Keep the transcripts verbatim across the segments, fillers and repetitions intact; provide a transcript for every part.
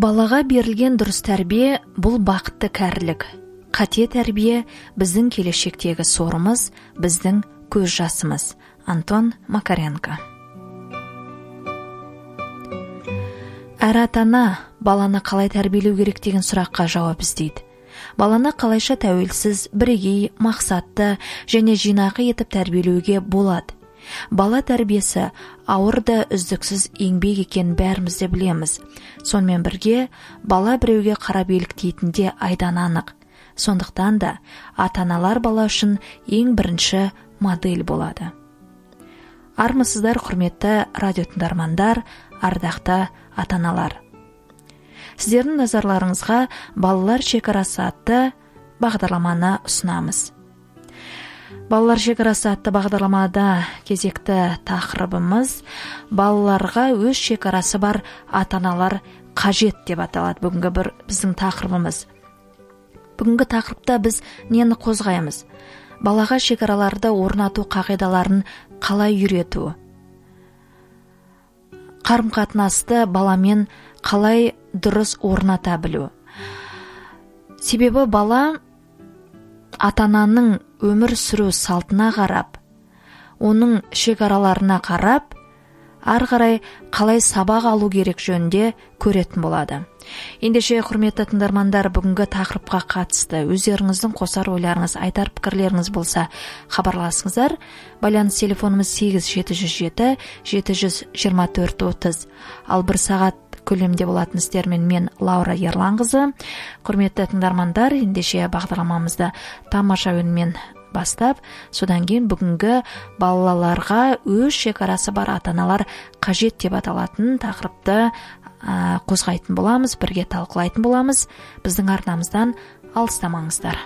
Балаға берілген дұрыс тәрбие бұл бақытты кәрілік. Қате тәрбие біздің келешектегі сорымыз, біздің көз жасымыз. Антон Макаренко. Әр ата-ана баланы қалай тәрбиелеу керек деген сұраққа жауап іздейді. Баланы қалайша тәуелсіз, бірегей, мақсатты және жинақы етіп тәрбиелеуге болады. Бала тәрбиесі ауыр да үздіксіз еңбек екен бәріміз де білеміз. Сонымен бірге бала біреуге қарап еліктейтінде айдан анық. Сондықтан да ата-аналар бала үшін ең бірінші модель болады. Армысыздар, құрметті радио тыңдармандар, ардақты ата-аналар. Сіздердің назарларыңызға балалар шекарасы атты бағдарламаны ұсынамыз. Балалар шекарасы атты бағдарламада кезекті тақырыбымыз балаларға өз шекарасы бар ата-аналар қажет деп аталады. Бүгінгі бір біздің тақырыбымыз. Бүгінгі тақырыпта біз нені қозғаймыз? Балаға шекараларды орнату қағидаларын қалай үйрету? Қарым-қатынасты баламен қалай дұрыс орната білу? Себебі бала ата-ананың өмір сүру салтына қарап, оның шекараларына қарап, ары қарай қалай сабақ алу керек жөнінде көретін болады. Ендеше, құрметті тыңдармандар, бүгінгі тақырыпқа қатысты өздеріңіздің қосар ойларыңыз, айтар пікірлеріңіз болса, хабарласыңыздар. Байланыс телефонымыз сегіз жеті жүз жеті жеті жүз жиырма төрт отыз. Ал бір сағат көлемде болатын істермен мен Лаура Ерланқызы. Құрметті тыңдармандар, ендеше бағдарламамызды тамаша үнмен бастап, содан кейін бүгінгі балаларға өз шекарасы бар ата-аналар қажет деп аталатын тақырыпты ә, қозғайтын боламыз, бірге талқылайтын боламыз. Біздің арнамыздан алыстамаңыздар.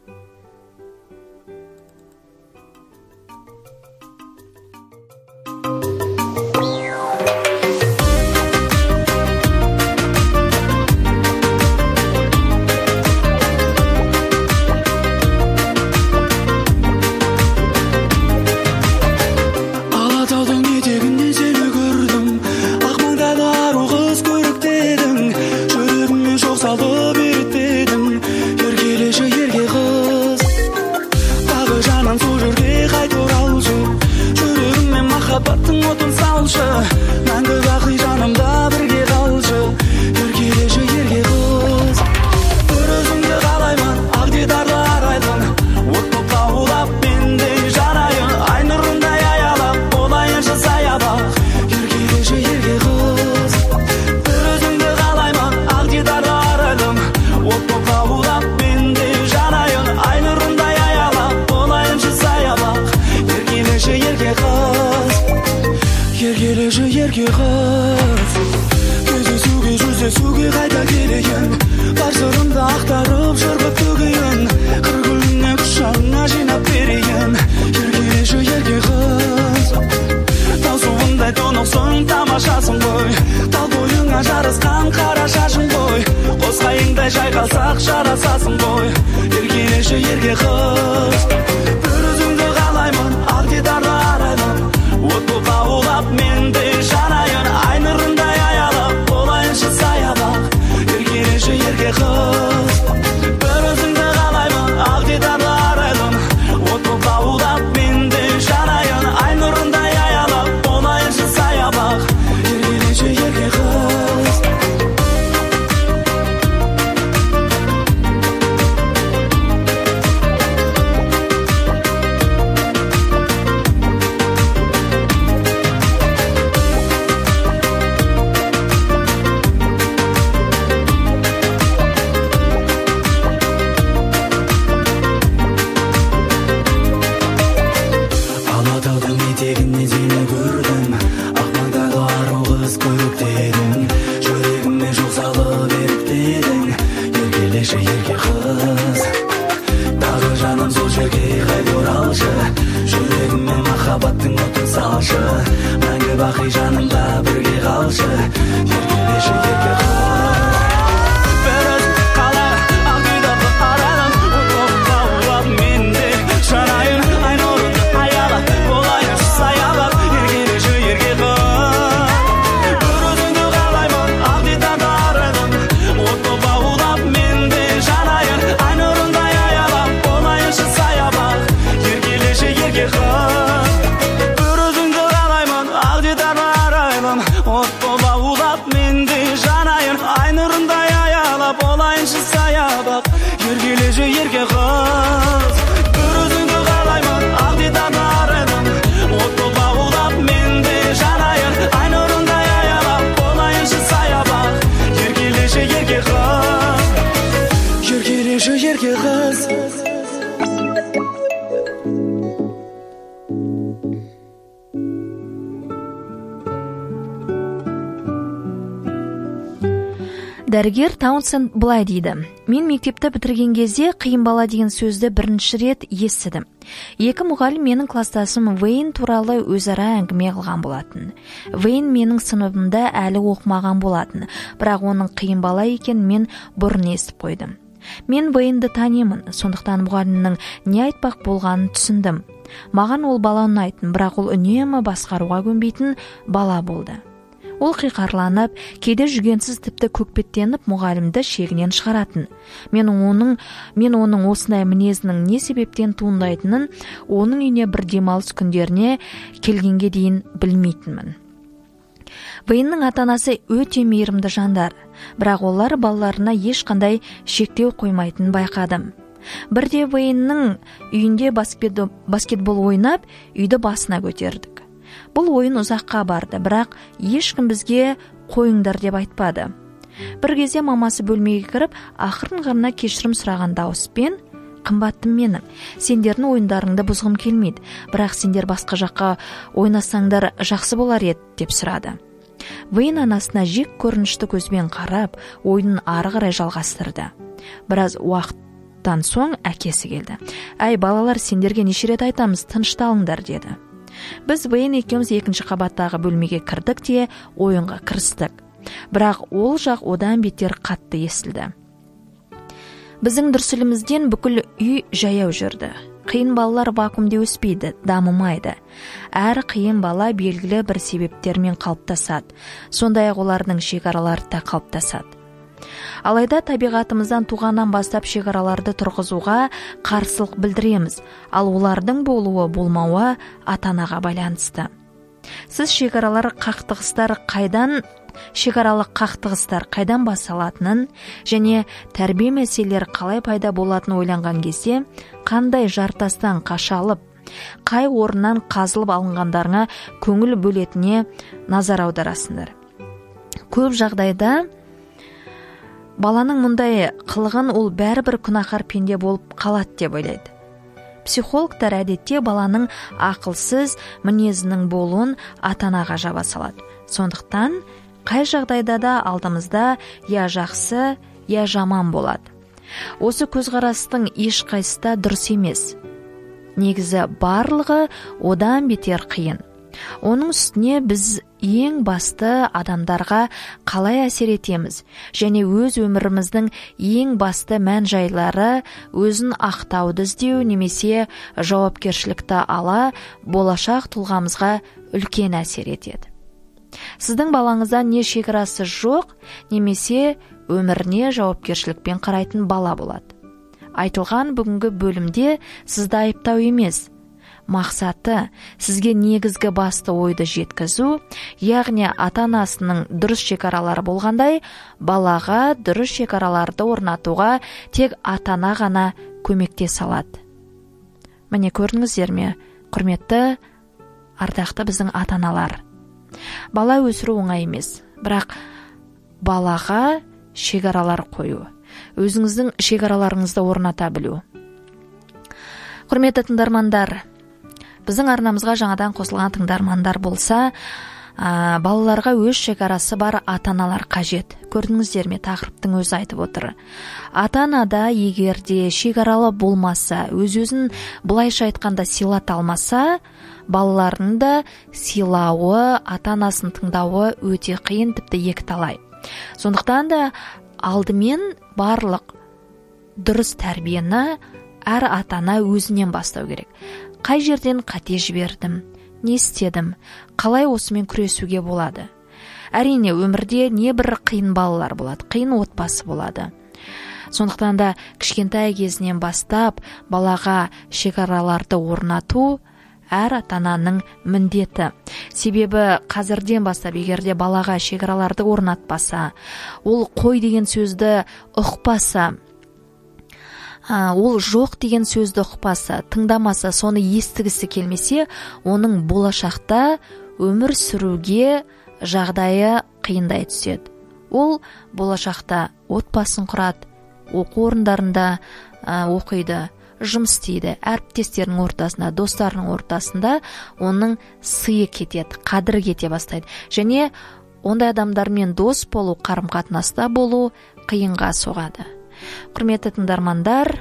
Жайқалсақ жарасасың ғой, еркелеші ерке қыз. Бір өзіңді қалаймын, ақ дидарлы арайлым, от боп лаулап менде жанайын, ай нұрындай аялап болайыншы саябақ, еркелеші ерке қыз. Бір өзіңді қалаймын, ақ дидарлы арайлым, от боп лаулап менде жанайын, ай нұрындай аялап болайыншы саябақ, еркелеші ерке қыз. Мәңгі бақи жанымда бірге қалшы, еркелеші ерке қыз. Бір өзің қалай, ақ дидарлы арайлым, от боп лаулап менде жанайын, ай нұрыңды аялап болайыншы саябақ, еркелеші ерке қыз. Бір өзіңді қалаймын, ақ дидарлы арайлым, Дәрігер Таунсенд былай дейді: мен мектепті бітірген кезде қиын бала деген сөзді бірінші рет естідім. Екі мұғалім менің кластасым Вейн туралы өзара әңгіме қылған болатын. Вейн менің сыныбымда әлі оқымаған болатын, бірақ оның қиын бала екенін мен бұрын естіп қойдым. Мен Вейнді танимын, сондықтан мұғалімнің не айтпақ болғанын түсіндім. Маған ол бала ұнайтын, бірақ ол үнемі басқаруға көнбейтін бала болды. Ол қиқарланып, кейде жүгенсіз тіпті көкпеттеніп мұғалімді шегінен шығаратын. Мен оның, мен оның осындай мінезінің не себептен туындайтынын оның үйіне бір демалыс күндеріне келгенге дейін білмейтінмін. Вейннің ата-анасы өте мейірімді жандар, бірақ олар балаларына ешқандай шектеу қоймайтынын байқадым. Бірде Вейннің үйінде баскетбол ойнап, үйді басына көтердік. Бұл ойын ұзаққа барды, бірақ ешкім бізге қойыңдар деп айтпады. Бір кезде мамасы бөлмеге кіріп, ақырын ғана кешірім сұраған дауыспен: қымбаттым менің, сендердің ойындарыңды бұзғым келмейді, бірақ сендер басқа жаққа ойнасаңдар жақсы болар еді деп сұрады. Вейн анасына жек көрінішті көзбен қарап, ойынын ары қарай жалғастырды. Біраз уақыттан соң әкесі келді. Әй балалар, сендерге неше рет айтамыз, тынышталыңдар деді. Біз Вейн екеуміз екінші қабаттағы бөлмеге кірдік те ойынға кірістік. Бірақ ол жақ одан бетер қатты естілді. Біздің дүрсілімізден бүкіл үй жаяу жүрді. Қиын балалар вакуумде өспейді, дамымайды. Әр қиын бала белгілі бір себептермен қалыптасады. Сондай-ақ олардың шекаралары да қалыптасады. Алайда табиғатымыздан туғаннан бастап шекараларды тұрғызуға қарсылық білдіреміз, ал олардың болуы болмауы ата-анаға байланысты. Сіз шекаралар қақтығыстар қайдан шекаралық қақтығыстар қайдан басталатынын және тәрбие мәселелері қалай пайда болатынын ойланған кезде, қандай жартастан қашалып, қай орыннан қазылып алынғандарына көңіл бөлетіне назар аударасыңдар. Көп жағдайда баланың мұндай қылығын ол бәрібір күнәһар пенде болып қалады деп ойлайды. Психологтар әдетте баланың ақылсыз мінезінің болуын ата-анаға жаба салады. Сондықтан қай жағдайда да алдымызда я жақсы, я жаман болады. Осы көзқарастың ешқайсысы да дұрыс емес. Негізі барлығы одан бетер қиын. Оның үстіне біз ең басты адамдарға қалай әсер етеміз және өз өміріміздің ең басты мән жайлары өзін ақтауды іздеу немесе жауапкершілікті ала болашақ тұлғамызға үлкен әсер етеді. Сіздің балаңызда не шекарасы жоқ, немесе өміріне жауапкершілікпен қарайтын бала болады. Айтылған бүгінгі бөлімде сізді айыптау емес, мақсаты сізге негізгі басты ойды жеткізу, яғни ата-анасының дұрыс шекаралары болғандай, балаға дұрыс шекараларды орнатуға тек ата-ана ғана көмектесе алады. Міне көрдіңіздер ме, құрметті ардақты біздің ата-аналар. Бала өсіру оңай емес, бірақ балаға шекаралар қою, өзіңіздің шекараларыңызды орната білу. Құрметті тыңдармандар, біздің арнамызға жаңадан қосылған тыңдармандар болса, ә, балаларға өз шекарасы бар ата-аналар қажет. Көрдіңіздер ме, тақырыптың өзі айтып отыр. Ата-анада егерде шекаралы болмаса, өз-өзін былайша айтқанда сыйлата алмаса, балалардың да сыйлауы, ата-анасын тыңдауы өте қиын, тіпті екіталай. Сондықтан да алдымен барлық дұрыс тәрбиені әр ата-ана өзінен бастау керек. Қай жерден қате жібердім, не істедім, қалай осымен күресуге болады. Әрине, өмірде не бір қиын балалар болады, қиын отбасы болады. Сондықтан да кішкентай кезінен бастап балаға шекараларды орнату әр ата-ананың міндеті. Себебі қазірден бастап егерде балаға шекараларды орнатпаса, ол қой деген сөзді ұқпаса, ол жоқ деген сөзді ұқпаса, тыңдамаса, соны естігісі келмесе, оның болашақта өмір сүруге жағдайы қиындай түседі. Ол болашақта отбасын құрады, оқу орындарында оқиды, жұмыс істейді, әріптестерінің ортасында, достарының ортасында оның сыйы кетеді, қадірі кете бастайды. Және ондай адамдармен дос болу, қарым-қатынаста болу қиынға соғады. Құрметті тыңдармандар,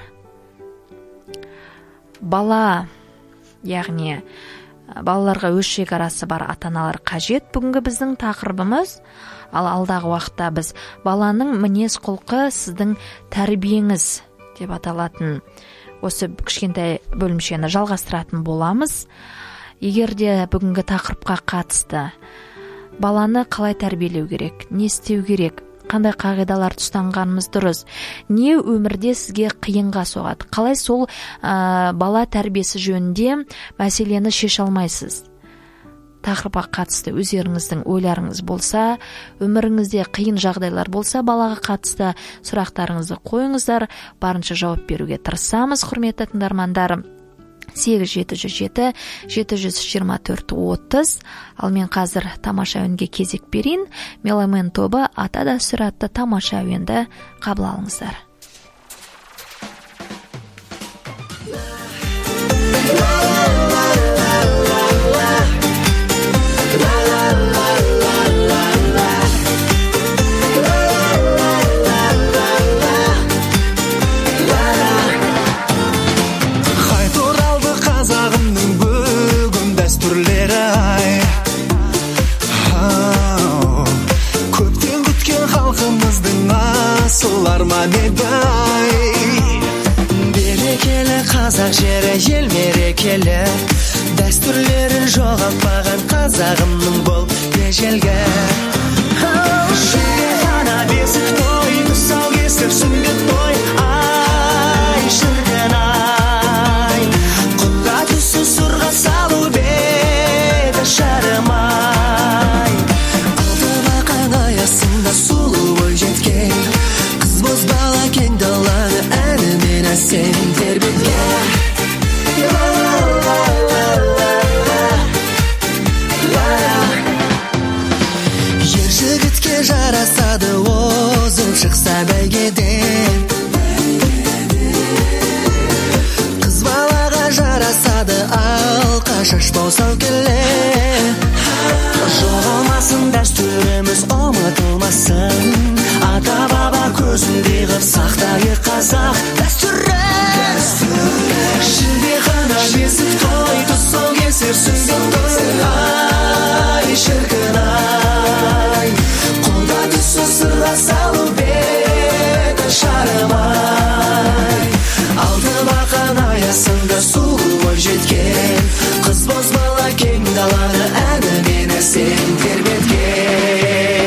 бала, яғни балаларға өз шекарасы бар ата-аналар қажет. Бүгінгі біздің тақырыбымыз, ал алдағы уақытта біз баланың мінез құлқы сіздің тәрбиеңіз деп аталатын осы кішкентай бөлімшені жалғастыратын боламыз. Егер де бүгінгі тақырыпқа қатысты баланы қалай тәрбиелеу керек, не істеу керек, қандай қағидалар ұстанғанымыз дұрыс, не өмірде сізге қиынға соғады, қалай сол ә, бала тәрбиесі жөнінде мәселені шеше алмайсыз, тақырыпқа қатысты өздеріңіздің ойларыңыз болса, өміріңізде қиын жағдайлар болса, балаға қатысты сұрақтарыңызды қойыңыздар, барынша жауап беруге тырысамыз. Құрметті тыңдармандар, сегіз жеті жүз жеті жеті жүз жиырма төрт отыз. Ал мен қазір тамаша әуенге кезек берейін. Меломен тобы ата дәстүр атты тамаша әуенді қабыл алыңыздар. Берекелі қазақ жері ел мерекелі, дәстүрлерін жоғалтпаған қазағымның бұл ежелгі. Жерде ғана бесік той, тұсаукесер сүндет той, ай шіркін ай, құтқа түсі сұрға салу беті шарымай. Алты бақан аясында сұлу ой жеткен, боз бала кең даланы әнімен әсем тербеткен. Ер жігітке жарасады озып шықса бәйгеден, қыз балаға жарасады алқа шашпау сау келе. Жоғалмасын дәстүріміз, ұмытылмасын, ата баба көзіндей қып сақтайық қазақ дәстүрін. Шілде ғана бесік той, тұсаукесер сүндет той, ай шіркін ай, қолда түсі сырға салу беті шарымай. Алты бақан аясында сұлу ой жеткен, қыз боз бала кең даланы әнімен әсем тербеткен.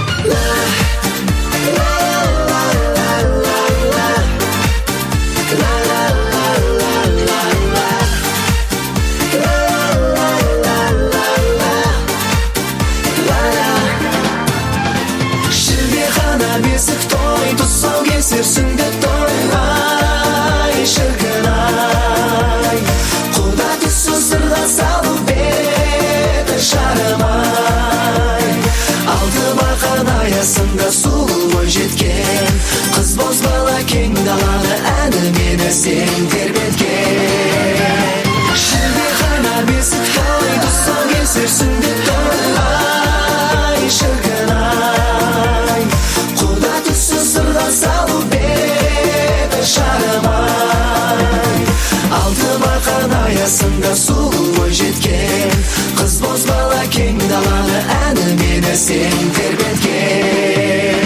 Тұсаукесер сүндет той, ай шіркін ай, қолда түсі сырға салу беті шарымай. Алты бақан аясында сұлу ой жеткен, қыз боз бала кең даланы әнімен әсем тербеткен. Шілде ғана бесік той, тұсаукесер сүндет той, ай шіркін ай, қолда түсі сырға салу беті шарымай. Алты бақан аясында сұлу ой жеткен, қыз боз бала кең даланы әнімен әсем тербеткен.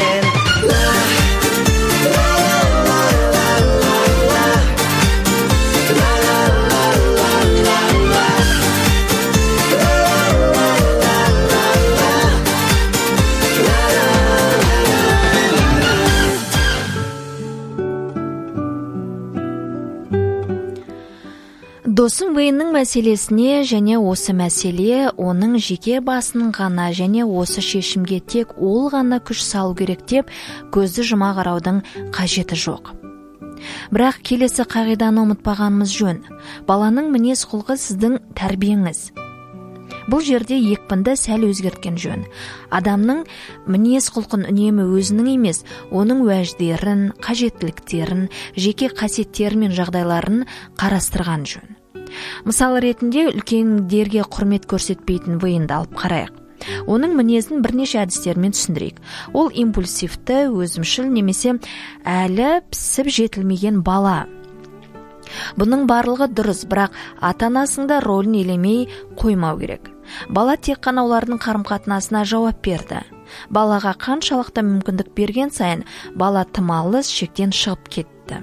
Досым Вейннің мәселесіне және осы мәселе оның жеке басының ғана және осы шешімге тек ол ғана күш салу керек деп көзді жұма қараудың қажеті жоқ. Бірақ келесі қағиданы ұмытпағанымыз жөн. Баланың мінез құлқы сіздің тәрбиеңіз. Бұл жерде екпінді сәл өзгерткен жөн. Адамның мінез құлқын үнемі өзінің емес, оның уәждерін, қажеттіліктерін, жеке қасиеттері мен жағдайларын қарастырған жөн. Мысалы ретінде үлкендерге құрмет көрсетпейтін Вейнді алып қарайық. Оның мінезін бірнеше әдістермен түсіндірейік. Ол импульсивті, өзімшіл немесе әлі пісіп жетілмеген бала. Бұның барлығы дұрыс, бірақ ата-анасының да рөлін елемей қоймау керек. Бала тек қана олардың қарым-қатынасына жауап берді. Балаға қаншалықты мүмкіндік берген сайын, бала тым алыс шектен шығып кетті.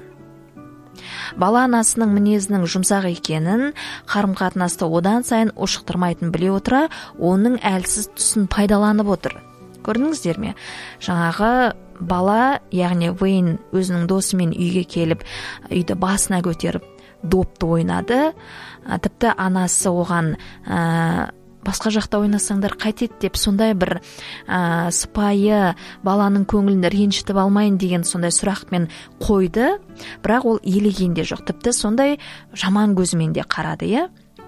Бала анасының мінезінің жұмсақ екенін, қарым-қатынасты одан сайын ушықтырмайтын біле отыра, оның әлсіз тұсын пайдаланып отыр. Көрдіңіздер ме? Жаңағы бала, яғни Вейн өзінің досымен үйге келіп, үйді басына көтеріп, допты ойнады. Тіпті анасы оған ә, басқа жақта ойнасаңдар қайтеді деп сондай бір ә, сыпайы баланың көңілін ренжітіп алмайын деген сондай сұрақпен қойды. Бірақ ол елеген де жоқ. Тіпті сондай жаман көзімен де қарады, иә?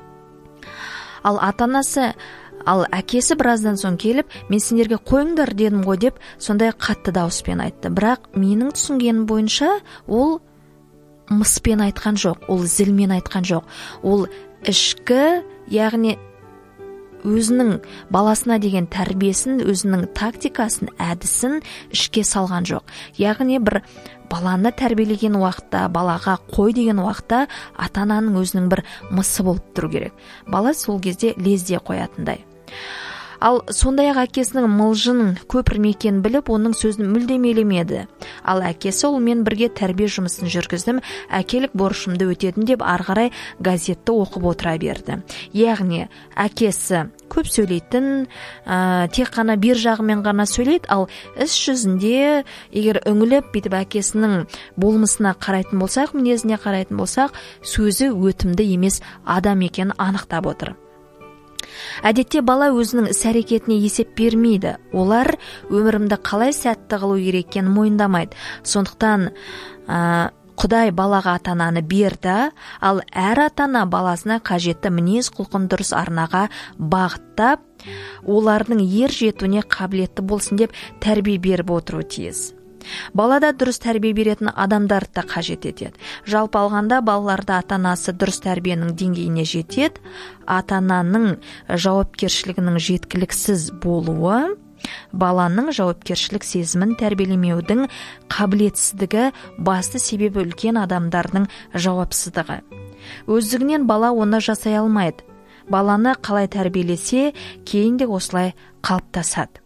Ал ата-анасы Ал әкесі біраздан соң келіп, мен сендерге қойыңдар дедім ғой деп, сондай қатты дауыспен айтты. Бірақ менің түсінгенім бойынша ол мыспен айтқан жоқ, ол зілмен айтқан жоқ. Ол ішкі, яғни өзінің баласына деген тәрбиесін, өзінің тактикасын, әдісін ішке салған жоқ. Яғни бір баланы тәрбиелеген уақытта, балаға қой деген уақытта ата-ананың өзінің бір мысы болып тұру керек. Бала сол кезде лезде қоятындай. Ал сондай-ақ әкесінің мылжың көпірме екенін біліп, оның сөзін мүлдем елемеді. Ал әкесі олмен бірге тәрбие жұмысын жүргіздім, әкелік борышымды өтедім деп арғарай газетті оқып отыра берді. Яғни әкесі көп сөйлейтін, ә, тек қана бер жағымен ғана сөйлейді, ал іс жүзінде егер үңіліп бүйтіп әкесінің болмысына қарайтын болсақ, мінезіне қарайтын болсақ, сөзі өтімді емес адам екенін анықтап отыр. Әдетте бала өзінің іс-әрекетіне есеп бермейді. Олар өмірімді қалай сәтті қылу керек екенін мойындамайды. Сондықтан ә, Құдай балаға ата-ананы берді, ал әр ата-ана баласына қажетті мінез құлқын дұрыс арнаға бағыттап, олардың ер жетуіне қабілетті болсын деп тәрбие беріп отыруы тиіс. Балада дұрыс тәрбие беретін адамдарды да қажет етеді. Жалпы алғанда балаларда ата-анасы дұрыс тәрбиенің деңгейіне жетеді. Ата-ананың жауапкершілігінің жеткіліксіз болуы, баланың жауапкершілік сезімін тәрбиелемеудің қабілетсіздігі басты себебі үлкен адамдардың жауапсыздығы. Өздігінен бала оны жасай алмайды. Баланы қалай тәрбиелесе, кейін де осылай қалыптасады.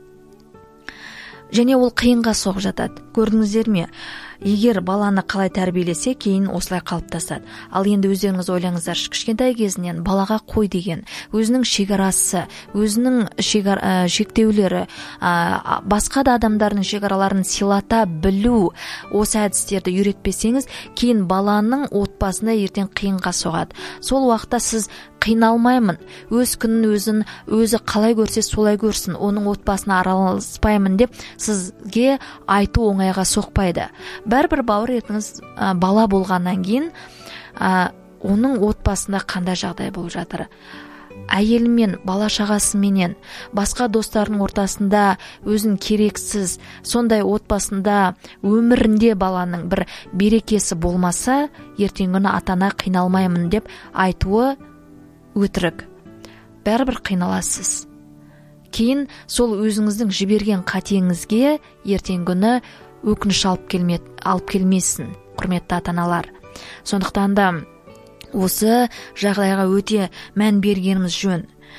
Және ол қиынға соғып жатады. Көрдіңіздер ме? Егер баланы қалай тәрбиелесе, кейін осылай қалыптасады. Ал енді өздеріңіз ойлаңыздар, кішкентай кезінен балаға қой деген, өзінің шекарасы, өзінің шекар, ә, шектеулері, ә, басқа да адамдардың шекараларын сыйлата білу, осы әдістерді үйретпесеңіз, кейін баланың отбасында ертең қиынға соғады. Сол уақытта сіз қиналмаймын, өз күнін өзін өзі қалай көрсе солай көрсін, оның отбасына араласпаймын деп сізге айту оңайға соқпайды. Бәрбір бауыр етіңіз ә, бала болғаннан кейін ә, оның отбасында қандай жағдай болып жатыр. Әйелімен, бала шағасыменен, басқа достардың ортасында өзін керексіз, сондай отбасында өмірінде баланың бір берекесі болмаса, ертеңгі күні ата-ана қиналмаймын деп айтуы өтірік. Бәрібір қиналасыз. Кейін сол өзіңіздің жіберген қатеңізге ертеңгі күні өкініш алып келмет, алып келмесін, құрметті ата-аналар. Сондықтан да осы жағдайға өте мән бергеніміз жөн.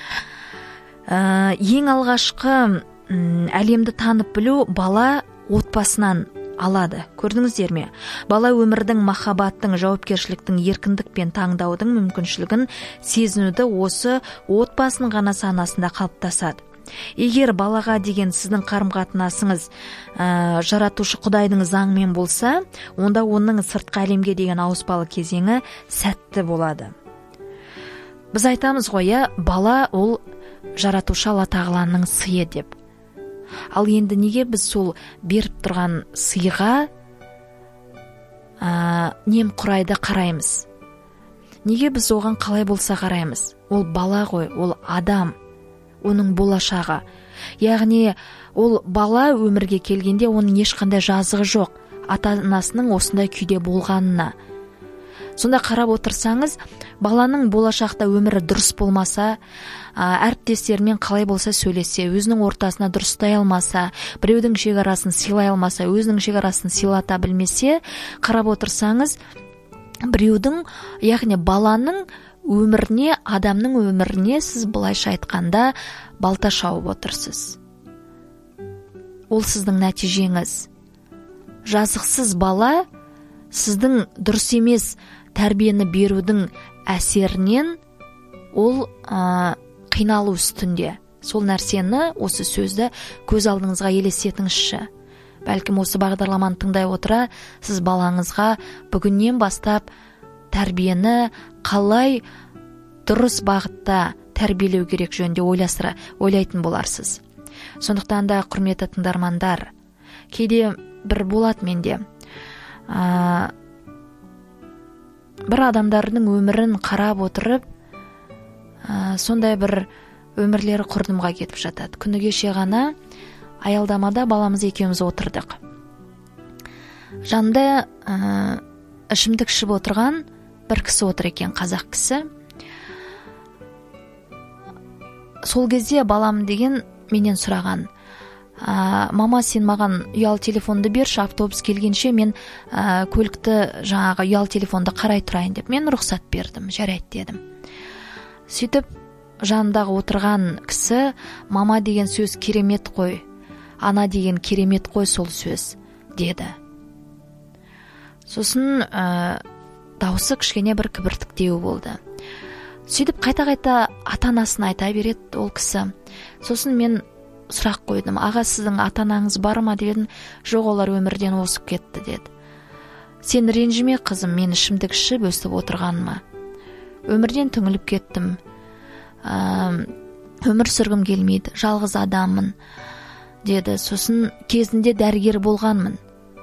Ә, ең алғашқы әлемді танып білу бала отбасынан алады. Көрдіңіздер ме? Бала өмірдің, махаббаттың, жауапкершіліктің, еркіндікпен таңдаудың мүмкіншілігін сезінуді осы отбасының ғана санасында қалыптасады. Егер балаға деген сіздің қарым-қатынасыңыз ә, жаратушы Құдайдың заңымен болса, онда оның сыртқы әлемге деген ауыспалы кезеңі сәтті болады. Біз айтамыз ғой, бала ол жаратушы Алла тағаланың сыйы деп. Ал енді неге біз сол беріп тұрған сыйға ә, немқұрайды қараймыз? Неге біз оған қалай болса қараймыз? Ол бала ғой, ол адам, оның болашағы. Яғни ол бала өмірге келгенде оның ешқандай жазығы жоқ ата-анасының осындай күйде болғанына. Сонда қарап отырсаңыз, баланың болашақта өмірі дұрыс болмаса, әріптестерімен қалай болса сөйлесе, өзінің ортасына дұрыстай алмаса, біреудің шекарасын сыйлай алмаса, өзінің шекарасын сыйлата білмесе, қарап отырсаңыз, біреудің, яғни баланың өміріне, адамның өміріне сіз былайша айтқанда балта шауып отырсыз. Ол сіздің нәтижеңіз. Жазықсыз бала сіздің дұрыс емес тәрбиені берудің әсерінен ол ә, қиналу үстінде. Сол нәрсені, осы сөзді көз алдыңызға елестетіңізші. Бәлкім осы бағдарламаны тыңдай отыра, сіз балаңызға бүгіннен бастап тәрбиені қалай дұрыс бағытта тәрбиелеу керек жөнінде ойластыра, ойлайтын боларсыз. Сондықтан да, құрметті тыңдармандар, кейде бір болады менде, ә, бір адамдардың өмірін қарап отырып, ә, сондай бір өмірлері құрдымға кетіп жатады. Күні кеше ғана аялдамада баламыз екеуміз отырдық. Жанында ә, ішімдік ішіп отырған бір кісі отыр екен, қазақ кісі. Сол кезде балам деген менен сұраған: ә, мама, сен маған ұялы телефонды берші, автобус келгенше мен ә, көлікті жаңағы ұялы телефонды қарай тұрайын деп. Мен рұқсат бердім, жарайды дедім. Сөйтіп жанындағы отырған кісі: мама деген сөз керемет қой, ана деген керемет қой сол сөз, деді. Сосын ә, дауысы кішкене бір кібіртіктеу болды. Сөйтіп қайта-қайта ата-анасын айта береді ол кісі. Сосын мен сұрақ қойдым: аға, сіздің ата-анаңыз бар ма дедім. Жоқ, олар өмірден озып кетті, деді. Сен ренжіме қызым, мен ішімдік ішіп өстіп отырғаныма. Өмірден түңіліп кеттім. Ә, өмір сүргім келмейді, жалғыз адаммын, деді. Сосын кезінде дәрігер болғанмын.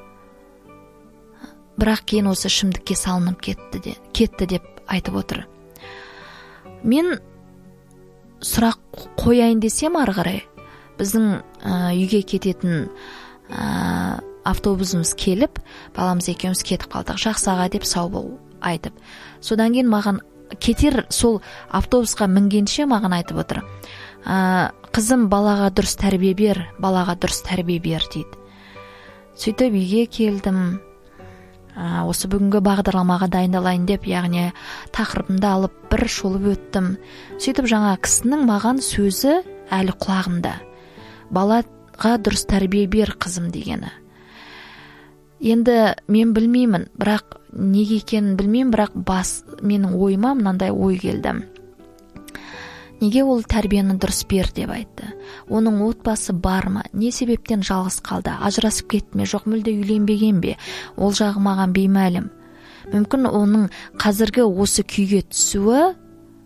Бірақ кейін осы ішімдікке салынып кетті, де, кетті деп айтып отыр. Мен сұрақ қояйын десем, ары қарай біздің ә, үйге кететін ә, автобусымыз келіп, баламыз екеуміз кетіп қалдық. Жақсы аға деп сау бол айтып. Содан кейін маған кетер сол автобусқа мінгенше маған айтып отыр: ә, қызым, балаға дұрыс тәрбие бер, балаға дұрыс тәрбие бер, дейді. Сөйтіп үйге келдім. Ә, осы бүгінгі бағдарламаға дайындалайын деп, яғни тақырыбымды алып бір шолып өттім. Сөйтіп жаңа кісінің маған сөзі әлі құлағымда: балаға дұрыс тәрбие бер қызым дегені. Енді мен білмеймін, бірақ неге екенін білмеймін, бірақ бас менің ойыма мынандай ой келді: неге ол тәрбиені дұрыс бер деп айтты? Оның отбасы бар ма? Не себептен жалғыз қалды? Ажырасып кетті ме? Жоқ, мүлде үйленбеген бе? Ол жағы маған беймәлім. Мүмкін оның қазіргі осы күйге түсуі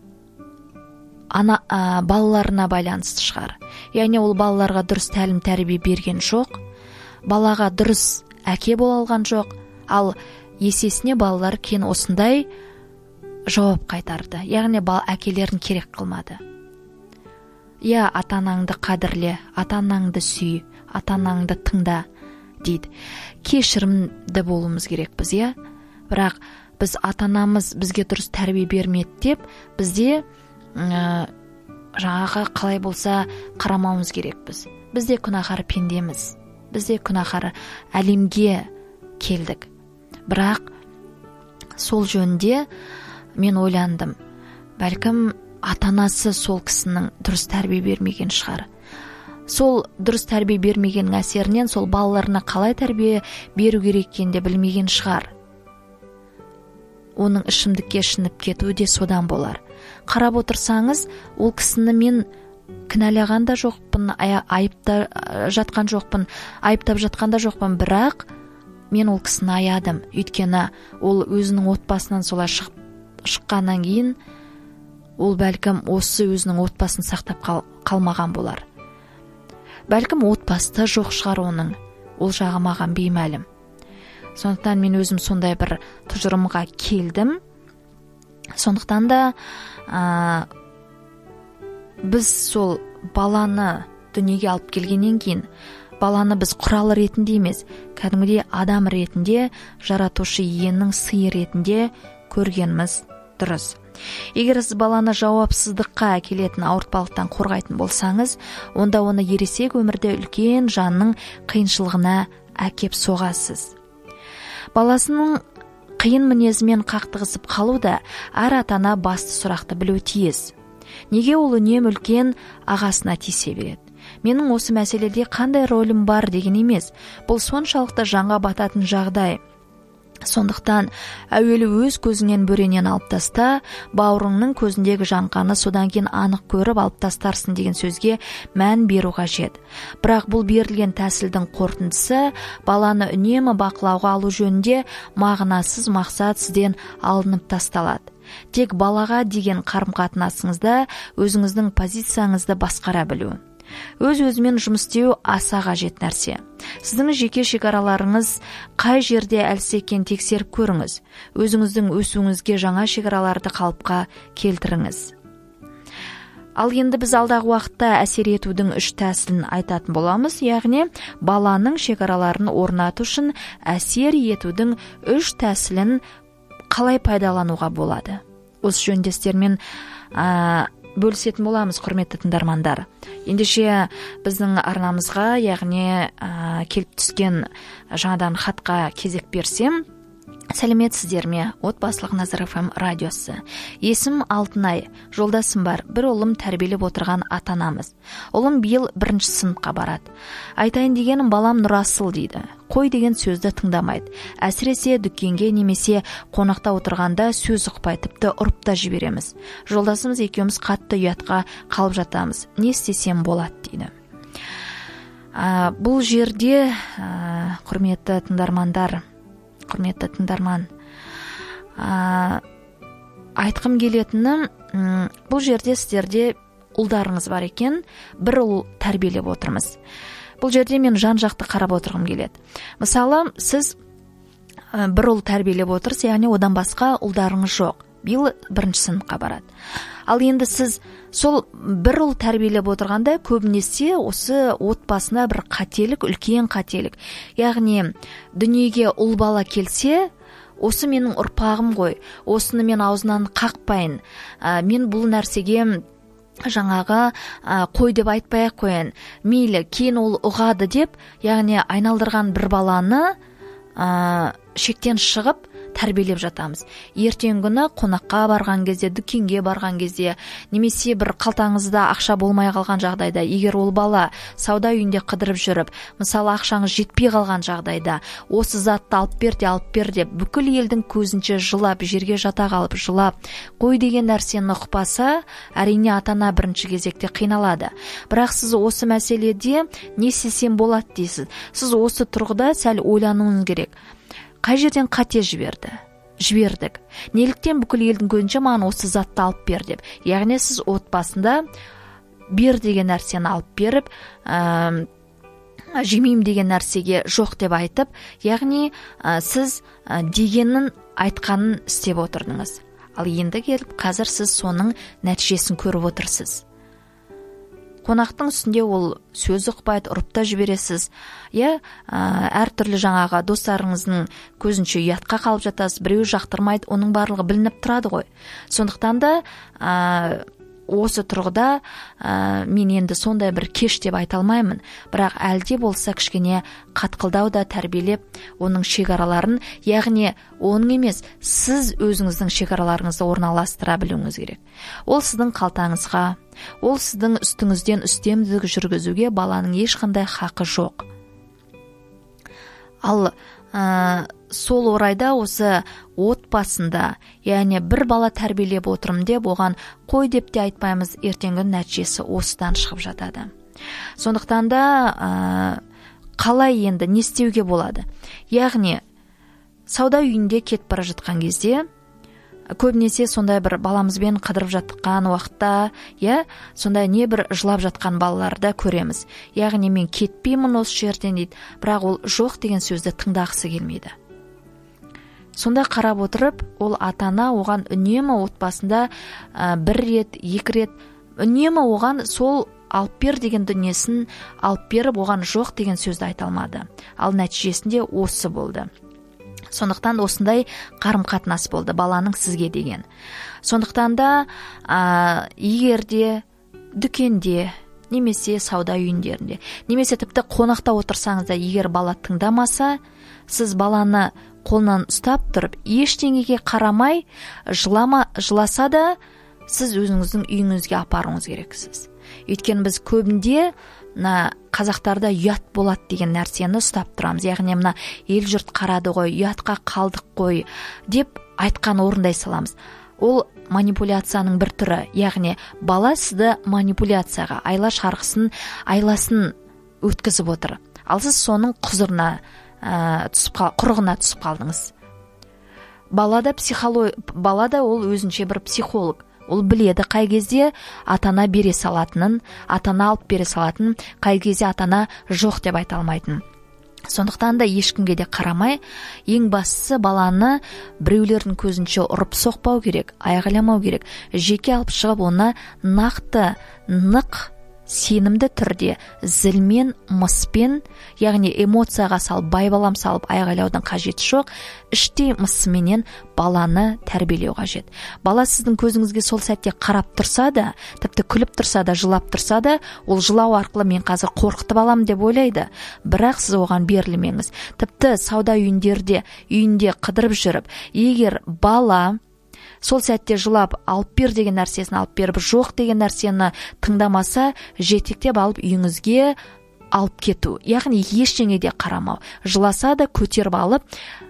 ана ә, балаларына байланысты шығар. Яғни ол балаларға дұрыс тәлім тәрбие берген жоқ, балаға дұрыс әке бола алған жоқ, ал есесіне балалар кейін осындай жауап қайтарды. Яғни бал әкелерін керек қылмады. Иә, ата-анаңды қадірле, ата-анаңды сүй, ата-анаңды тыңда, дейді. Кешірімді болуымыз керек біз, иә. Бірақ біз ата-анамыз бізге дұрыс тәрбие бермеді деп, бізде ә, жаңағы қалай болса қарамауымыз керек біз. Бізде күнәһар пендеміз. Бізде күнәһар әлемге келдік. Бірақ сол жөнде мен ойландым. Бәлкім ата-анасы сол кісінің дұрыс тәрбие бермеген шығар. Сол дұрыс тәрбие бермеген әсерінен сол балаларына қалай тәрбие беру керек екенін де білмеген шығар. Оның ішімдікке ішініп кетуі де содан болар. Қарап отырсаңыз, ол кісіні мен кінәлаған да жоқпын, айыпта жатқан жоқпын, айыптап жатқан да жоқпын, бірақ мен ол кісіні аядым. Өйткені ол өзінің отбасынан солай шығып шыққаннан кейін, ол бәлкім осы өзінің отбасын сақтап қал, қалмаған болар. Бәлкім отбасы жоқ шығар оның. Ол жағы маған беймәлім. Сондықтан мен өзім сондай бір тұжырымға келдім. Сондықтан да ә, біз сол баланы дүниеге алып келгеннен кейін, баланы біз құрал ретінде емес, кәдімгідей адам ретінде, жаратушы иенің сыйы ретінде көргеніміз дұрыс. Егер сіз баланы жауапсыздыққа әкелетін ауыртпалықтан қорғайтын болсаңыз, онда оны ересек өмірде үлкен жанның қиыншылығына әкеп соғасыз. Баласының қиын мінезімен қақтығысып қалу да әр ата-ана басты сұрақты білуі тиіс. Неге ол үнем үлкен ағасына тисе береді? Менің осы мәселеде қандай рөлім бар деген емес. Бұл соншалықты жанға бататын жағдай. Сондықтан әуелі өз көзіңнен бөренен алып таста, бауырыңның көзіндегі жанғаны содан кейін анық көріп алып тастарсың деген сөзге мән беру қажет. Бірақ бұл берілген тәсілдің қорытындысы баланы үнемі бақылауға алу жөнінде мағынасыз мақсат сізден алынып тасталады. Тек балаға деген қарым-қатынасыңызда өзіңіздің позицияңызды басқара білу. Өз-өзімен жұмыс істеу аса қажет нәрсе. Сіздің жеке шекараларыңыз қай жерде әлсіз екенін тексеріп көріңіз. Өзіңіздің өсуіңізге жаңа шекараларды қалыпқа келтіріңіз. Ал енді біз алдағы уақытта әсер етудің үш тәсілін айтатын боламыз, яғни баланың шекараларын орнату үшін әсер етудің үш тәсілін қалай пайдалануға болады. Осы жөнінде сіздермен ә, бөлісетін боламыз, құрметті тыңдармандар. Ендеше біздің арнамызға, яғни ә, келіп түскен жаңадан хатқа кезек берсем, сәлеметсіздер ме? Отбасылық Назар эф эм радиосы. Есім Алтынай, жолдасым бар, бір ұлым тәрбиелеп отырған ата-анамыз. Ұлым биыл бірінші сыныпқа барады. Айтайын дегенім, балам Нұрасыл дейді. Қой деген сөзді тыңдамайды. Әсіресе дүкенге немесе қонақта отырғанда сөз ұқпай, тіпті ұрып та жібереміз. Жолдасымыз екеуміз қатты ұятқа қалып жатамыз. Не істесем болады дейді. А, бұл жерде а, құрметті тыңдармандар, құрметті тыңдарман, а, айтқым келетіні, бұл жерде сіздерде ұлдарыңыз бар екен, бір ұл тәрбиелеп отырмыз. Бұл жерде мен жан-жақты қарап отырғым келеді. Мысалы, сіз бір ұл тәрбиелеп отырсыз, яғни одан басқа ұлдарыңыз жоқ. Биыл бірінші сыныпқа барады. Ал енді сіз сол бір ұл тәрбиелеп отырғанда көбінесе осы отбасына бір қателік, үлкен қателік. Яғни дүниеге ұл бала келсе, осы менің ұрпағым ғой, осыны мен аузынан қақпайын, ә, мен бұл нәрсеге жаңағы ә, қой деп айтпай-ақ қояйын, мейлі кейін ол ұғады деп, яғни айналдырған бір баланы ә, шектен шығып тәрбиелеп жатамыз. Ертең күні қонаққа барған кезде, дүкенге барған кезде, немесе бір қалтаңызда ақша болмай қалған жағдайда, егер ол бала сауда үйінде қыдырып жүріп, мысалы ақшаңыз жетпей қалған жағдайда, осы затты алып бер де алып бер деп бүкіл елдің көзінше жылап, жерге жата қалып жылап, қой деген нәрсені ұқпаса, әрине ата-ана бірінші кезекте қиналады. Бірақ сіз осы мәселеде не істесем болады дейсіз. Сіз осы тұрғыда сәл ойлануыңыз керек. Қай жерден қате жіберді? Жібердік. Неліктен бүкіл елдің көзінше маған осы затты алып бер деп. Яғни сіз отбасында бер деген нәрсені алып беріп, ә, жемеймін деген нәрсеге жоқ деп айтып, яғни ә, сіз ә, дегенін айтқанын істеп отырдыңыз. Ал енді келіп, қазір сіз соның нәтижесін көріп отырсыз. Қонақтың үстінде ол сөз ұқпайды, ұрып та жібересіз. Иә, әртүрлі жаңағы достарыңыздың көзінше ұятқа қалып жатасыз, біреу жақтырмайды, оның барлығы білініп тұрады ғой. Сондықтан да ә, осы тұрғыда ә, мен енді сондай бір кеш деп айта алмаймын, бірақ әлде болса кішкене қатқылдау да тәрбиелеп, оның шекараларын, яғни оның емес, сіз өзіңіздің шекараларыңызды орналастыра білуіңіз керек. Ол сіздің қалтаңызға, ол сіздің үстіңізден үстемдік жүргізуге баланың ешқандай хақы жоқ. Ал ә, сол орайда осы отбасында, яғни бір бала тәрбиелеп отырым деп, оған қой деп те айтпаймыз, ертеңгі нәтижесі осыдан шығып жатады. Сондықтан да ә, қалай енді не істеуге болады? Яғни сауда үйінде кетіп бара жатқан кезде, көбінесе сондай бір баламызбен қыдырып жатқан уақытта, я, сондай не бір жылап жатқан балаларды көреміз. Яғни мен кетпеймін осы жерден дейді, бірақ ол жоқ деген сөзді тыңдағысы келмейді. Сонда қарап отырып, ол ата-ана оған үнемі отбасында ә, бір рет, екі рет, үнемі оған сол алып бер деген дүниесін алып беріп, оған жоқ деген сөзді айта алмады. Ал нәтижесінде осы болды. Сондықтан осындай қарым-қатынас болды баланың сізге деген. Сондықтан да ә, егер де дүкенде немесе сауда үйіндерінде немесе тіпті қонақта отырсаңыз да егер бала тыңдамаса, сіз баланы қолынан ұстап тұрып ештеңеге қарамай жылама, жыласа да сіз өзіңіздің үйіңізге апаруыңыз керексіз. Өйткені біз көбінде мына қазақтарда ұят болады деген нәрсені ұстап тұрамыз. Яғни мына ел жұрт қарады ғой, ұятқа қалдық қой деп айтқан орындай саламыз. Ол манипуляцияның бір түрі. Яғни бала сізді манипуляцияға, айла шарғысын, айласын өткізіп отыр. Ал сіз соның құзырына, ә, түсіп, құрығына түсіп қалдыңыз. Балада психолог, балада ол өзінше бір психолог. Ол біледі қай кезде атана бере салатынын, атана алып бере салатынын, қай кезде атана жоқ деп айта алмайтын. Сондықтан да ешкімге де қарамай, ең бастысы баланы біреулердің көзінше ұрып соқпау керек, айғайламау керек. Жеке алып шығып оны нақты, нық, сенімді түрде зілмен, мыспен, яғни эмоцияға салып, байбалам салып айғайлаудың қажеті жоқ. Іштей мысыменен баланы тәрбиелеу қажет. Бала сіздің көзіңізге сол сәтте қарап тұрса да, тіпті күліп тұрса да, жылап тұрса да, ол жылау арқылы мен қазір қорқытып алам деп ойлайды. Бірақ сіз оған берілмеңіз. Тіпті сауда үйіндерде, үйінде қыдырып жүріп, егер бала сол сәтте жылап алып бер деген нәрсесін алып беріп, жоқ деген нәрсені тыңдамаса, жетектеп алып үйіңізге алып кету. Яғни ештеңеде қарамау. Жыласа да көтеріп алып,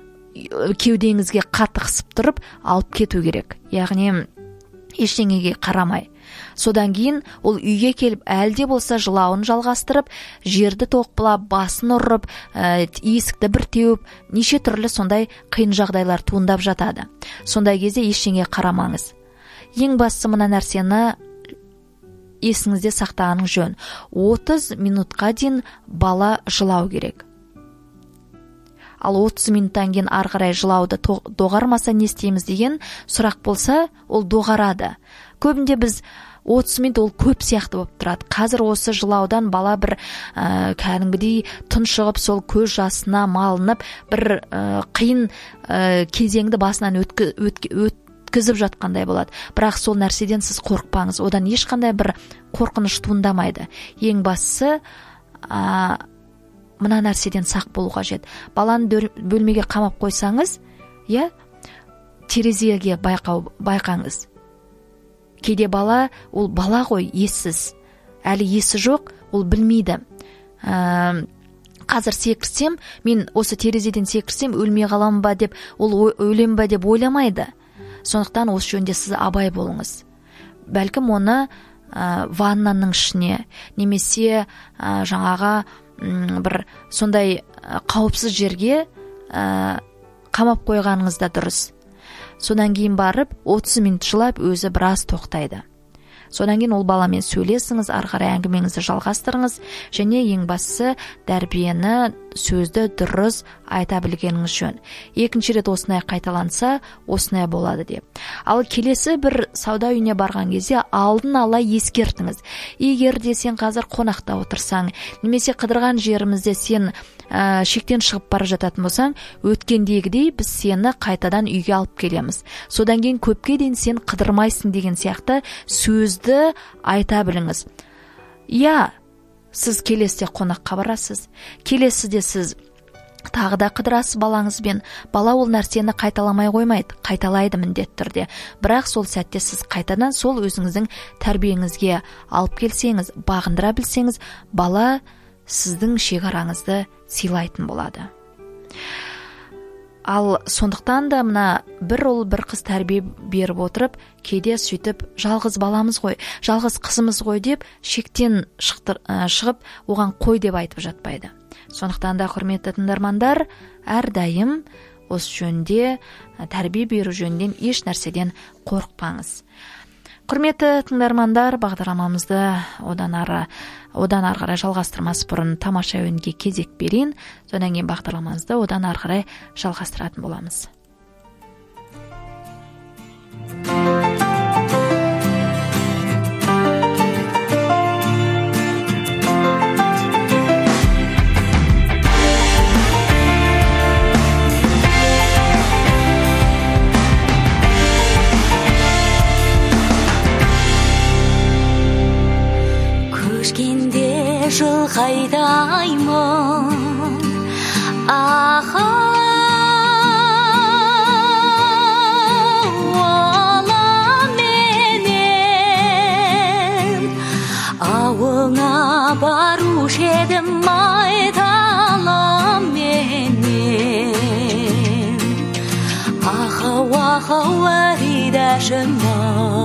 кеудеңізге қатты қысып тұрып алып кету керек. Яғни ештеңеге қарамай. Содан кейін ол үйге келіп әлде болса жылауын жалғастырып, жерді тоқпылап, басын ұрып, ә, есікті бір теуіп, неше түрлі сондай қиын жағдайлар туындап жатады. Сондай кезде ештеңеге қарамаңыз. Ең бастысы мына нәрсені есіңізде сақтағаныңыз жөн. отыз минутқа дейін бала жылау керек. Ал отыз минуттан кейін ары қарай жылауды доғармаса не істейміз деген сұрақ болса, ол доғарады. Көбінде біз отыз минут ол көп сияқты болып тұрады. Қазір осы жылаудан бала бір ә, кәдімгідей тұншығып, сол көз жасына малынып, бір ә, қиын ә, кезеңді басынан өткі, өткі, өткізіп жатқандай болады. Бірақ сол нәрседен сіз қорықпаңыз. Одан ешқандай бір қорқыныш туындамайды. Ең бастысы ә, мына нәрседен сақ болу қажет. Баланы бөлмеге қамап қойсаңыз, я терезеге байқау, байқаңыз. Кейде бала, ол бала ғой, ессіз. Әлі есі жоқ, ол білмейді. Ә, қазір секірсем, мен осы терезеден секірсем, өлмей қалам ба деп, ол өлем ба деп ойламайды. Сондықтан осы жөнде сіз абай болыңыз. Бәлкім оны ә, ваннаның ішіне, немесе ә, жаңаға м, бір сондай ә, қауіпсіз жерге ә, қамап қойғаныңыз да дұрыс. Содан кейін барып, отыз минут жылап, өзі біраз тоқтайды. Содан кейін ол баламен сөйлесіңіз, ары қарай әңгімеңізді жалғастырыңыз, және ең бастысы тәрбиені, сөзді дұрыс айта білгеніңіз жөн. Екінші рет осындай қайталанса, осындай болады деп. Ал келесі бір сауда үйіне барған кезде алдын ала ескертіңіз. Егер де сен қазір қонақта отырсаң, немесе қыдырған жерімізде сен ә, шектен шығып бара жататын болсаң, өткендегідей біз сені қайтадан үйге алып келеміз. Содан кейін көпке дейін сен қыдырмайсың деген сияқты сөзді айта біліңіз. Я, сіз келесіде қонаққа барасыз, келесіде сіз тағы да қыдырасыз балаңызбен. Бала ол нәрсені қайталамай қоймайды, қайталайды міндетті түрде. Бірақ сол сәтте сіз қайтадан сол өзіңіздің тәрбиеңізге алып келсеңіз, бағындыра білсеңіз, бала сіздің шекараңызды сыйлайтын болады. Ал сондықтан да мына бір ол бір қыз тәрбие беріп отырып, кейде сөйтіп жалғыз баламыз ғой, жалғыз қызымыз ғой деп шектен шықтыр, шығып, оған қой деп айтып жатпайды. Сондықтан да құрметті тыңдармандар, әрдайым осы жөнде, тәрбие беру жөнінен еш нәрседен қорықпаңыз. Құрметті тыңдармандар, бағдарламамызды одан ары одан ары қарай жалғастырмас бұрын тамаша әуенге кезек берейін. Содан кейін бағдарламамызды одан ары қарай жалғастыратын боламыз. жыл қайдаймын аха аламенен ауыңа барушы едім айталам менен ахау ахау аридашыма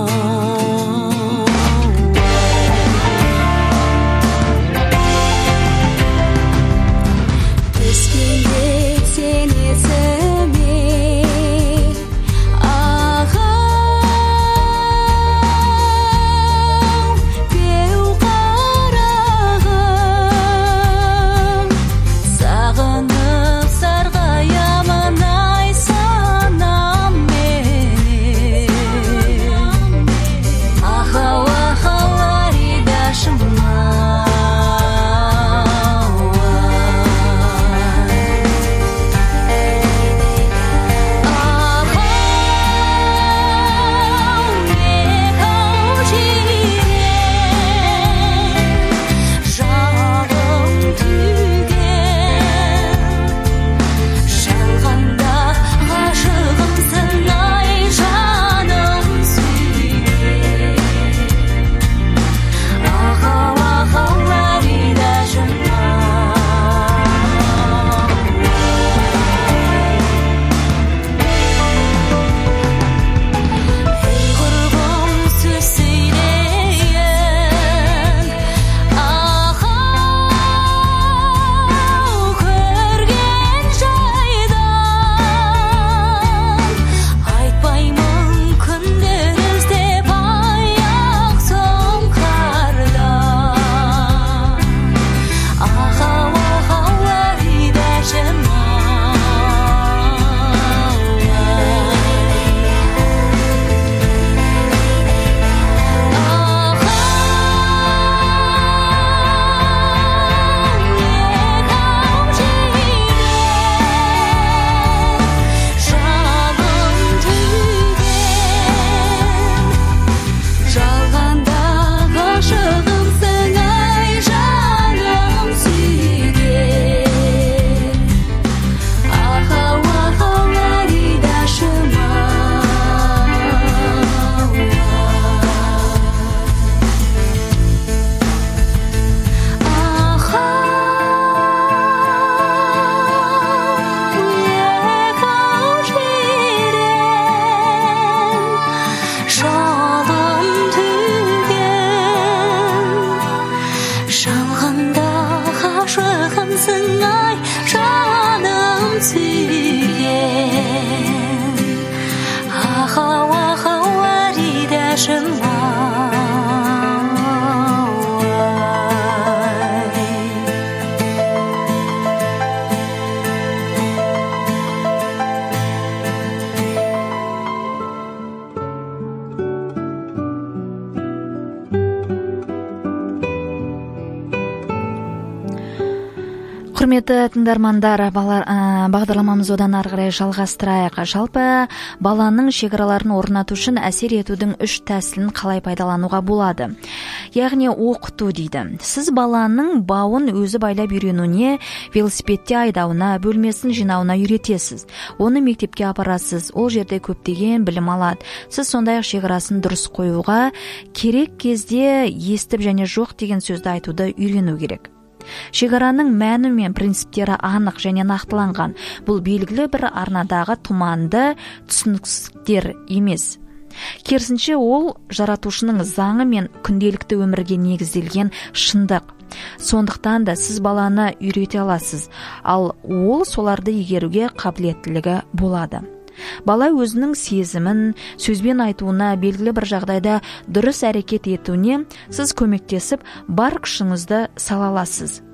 Құрметті тыңдармандар, бағдарламамыз одан ары қарай жалғастырайық. Жалпы баланың шекараларын орнату үшін әсер етудің үш тәсілін қалай пайдалануға болады? Яғни оқыту дейді. Сіз баланың бауын өзі байлап үйренуіне, велосипедте айдауына, бөлмесін жинауына үйретесіз. Оны мектепке апарасыз. Ол жерде көптеген білім алады. Сіз сондай-ақ шекарасын дұрыс қоюға, керек кезде естіп және жоқ деген сөзді айтуды үйрену керек. Шекараның мәні мен принциптері анық және нақтыланған. Бұл белгілі бір арнадағы тұманды түсініктер емес. Керісінше ол жаратушының заңы мен күнделікті өмірге негізделген шындық. Сондықтан да сіз баланы үйрете аласыз, ал ол соларды игеруге қабілеттілігі болады. Бала өзінің сезімін сөзбен айтуына, белгілі бір жағдайда дұрыс әрекет етуіне сіз көмектесіп, бар күшіңізді сала аласыз.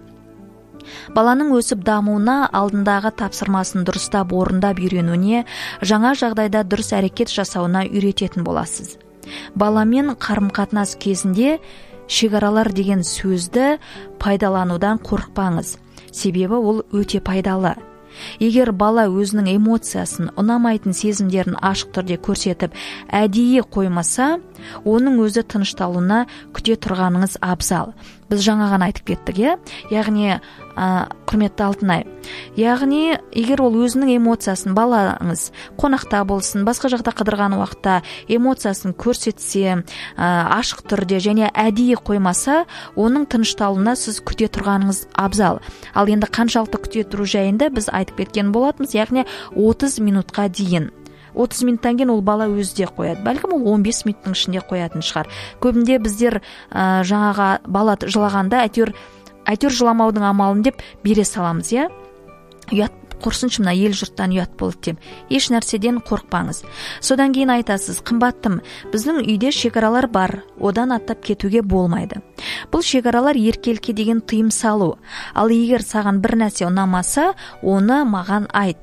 Баланың өсіп дамуына, алдындағы тапсырмасын дұрыстап орындап үйренуіне, жаңа жағдайда дұрыс әрекет жасауына үйрететін боласыз. Баламен қарым-қатынас кезінде шекаралар деген сөзді пайдаланудан қорықпаңыз. Себебі ол өте пайдалы. Егер бала өзінің эмоциясын, ұнамайтын сезімдерін ашық түрде көрсетіп, әдейі қоймаса, оның өзі тынышталуына күте тұрғаныңыз абзал. біз жаңа ғана айтып кеттік, иә. Яғни ә, құрметті Алтынай, яғни егер ол өзінің эмоциясын, балаңыз қонақта болсын, басқа жақта қыдырған уақытта эмоциясын көрсетсе, ә, ашық түрде және әдейі қоймаса, оның тынышталуына сіз күте тұрғаныңыз абзал. Ал енді қаншалықты күте тұру жайында біз айтып кеткен болатынбыз, яғни отыз минутқа дейін. отыз минуттан кейін ол бала өзі де қояды. Бәлкім ол он бес минуттың ішінде қоятын шығар. Көбінде біздер ә, жаңаға бала жылағанда әйтеуір әйтеуір жыламаудың амалын деп бере саламыз, иә. Ұят құрсыншы, мына ел жұрттан ұят болды деп. Еш нәрседен қорықпаңыз. Содан кейін айтасыз, қымбаттым, біздің үйде шекаралар бар, одан аттап кетуге болмайды. Бұл шекаралар еркелікке деген тыйым салу. Ал егер саған бір нәрсе ұнамаса, оны маған айт.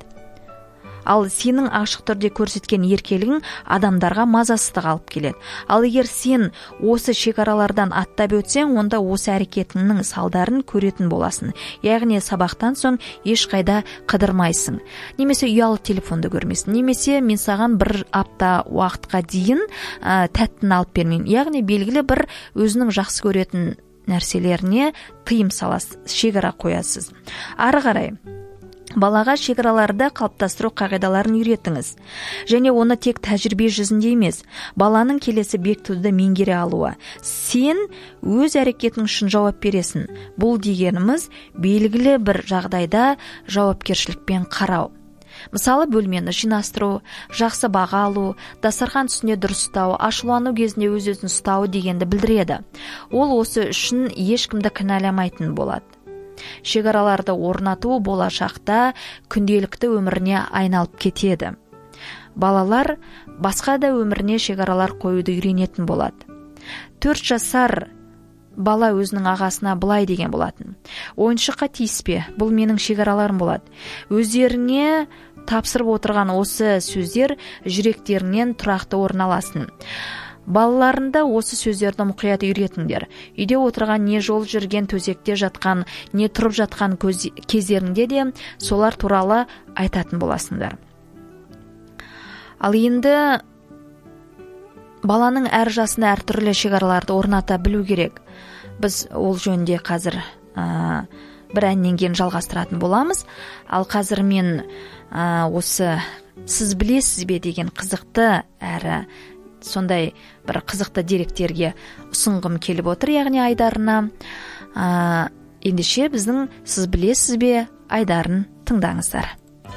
Ал сенің ашық түрде көрсеткен еркелігің адамдарға мазасыздық алып келеді. Ал егер сен осы шекаралардан аттап өтсең, онда осы әрекетіңнің салдарын көретін боласың. Яғни сабақтан соң ешқайда қыдырмайсың. Немесе ұялы телефонды көрмейсің. Немесе мен саған бір апта уақытқа дейін ә, тәттіні алып бермеймін. Яғни белгілі бір өзінің жақсы көретін нәрселеріне тыйым саласыз, шекара қоясыз. Ары қарай балаға шекараларды қалыптастыру қағидаларын үйретіңіз. Және оны тек тәжірибе жүзінде емес, баланың келесі бекітуді меңгере алуы. Сен өз әрекетің үшін жауап бересің. Бұл дегеніміз белгілі бір жағдайда жауапкершілікпен қарау. Мысалы, бөлмені жинастыру, жақсы баға алу, дастархан үстінде дұрыс ұстау, ашулану кезінде өз-өзін ұстау дегенді білдіреді. Ол осы үшін ешкімді кінәламайтын болады. Шекараларды орнату болашақта күнделікті өміріне айналып кетеді. Балалар басқа да өміріне шекаралар қоюды үйренетін болады. Төрт жасар бала өзінің ағасына былай деген болатын: ойыншыққа тиіспе, бұл менің шекараларым болады. Өздеріне тапсырып отырған осы сөздер жүректерінен тұрақты орналасын. Балаларында осы сөздерді мұқият үйретіңдер. Үйде отырған, не жол жүрген, төсекте жатқан, не тұрып жатқан кездерінде де солар туралы айтатын боласыңдар. Ал енді баланың әр жасына әртүрлі шекараларды орната білу керек. Біз ол жөнінде қазір ә, бір әннен кейін жалғастыратын боламыз. Ал қазір мен ә, осы сіз білесіз бе деген қызықты әрі сондай бір қызықты деректерге ұсынғым келіп отыр, яғни Айдарына. ә, ендеше біздің сіз білесіз бе Айдарын тыңдаңыздар.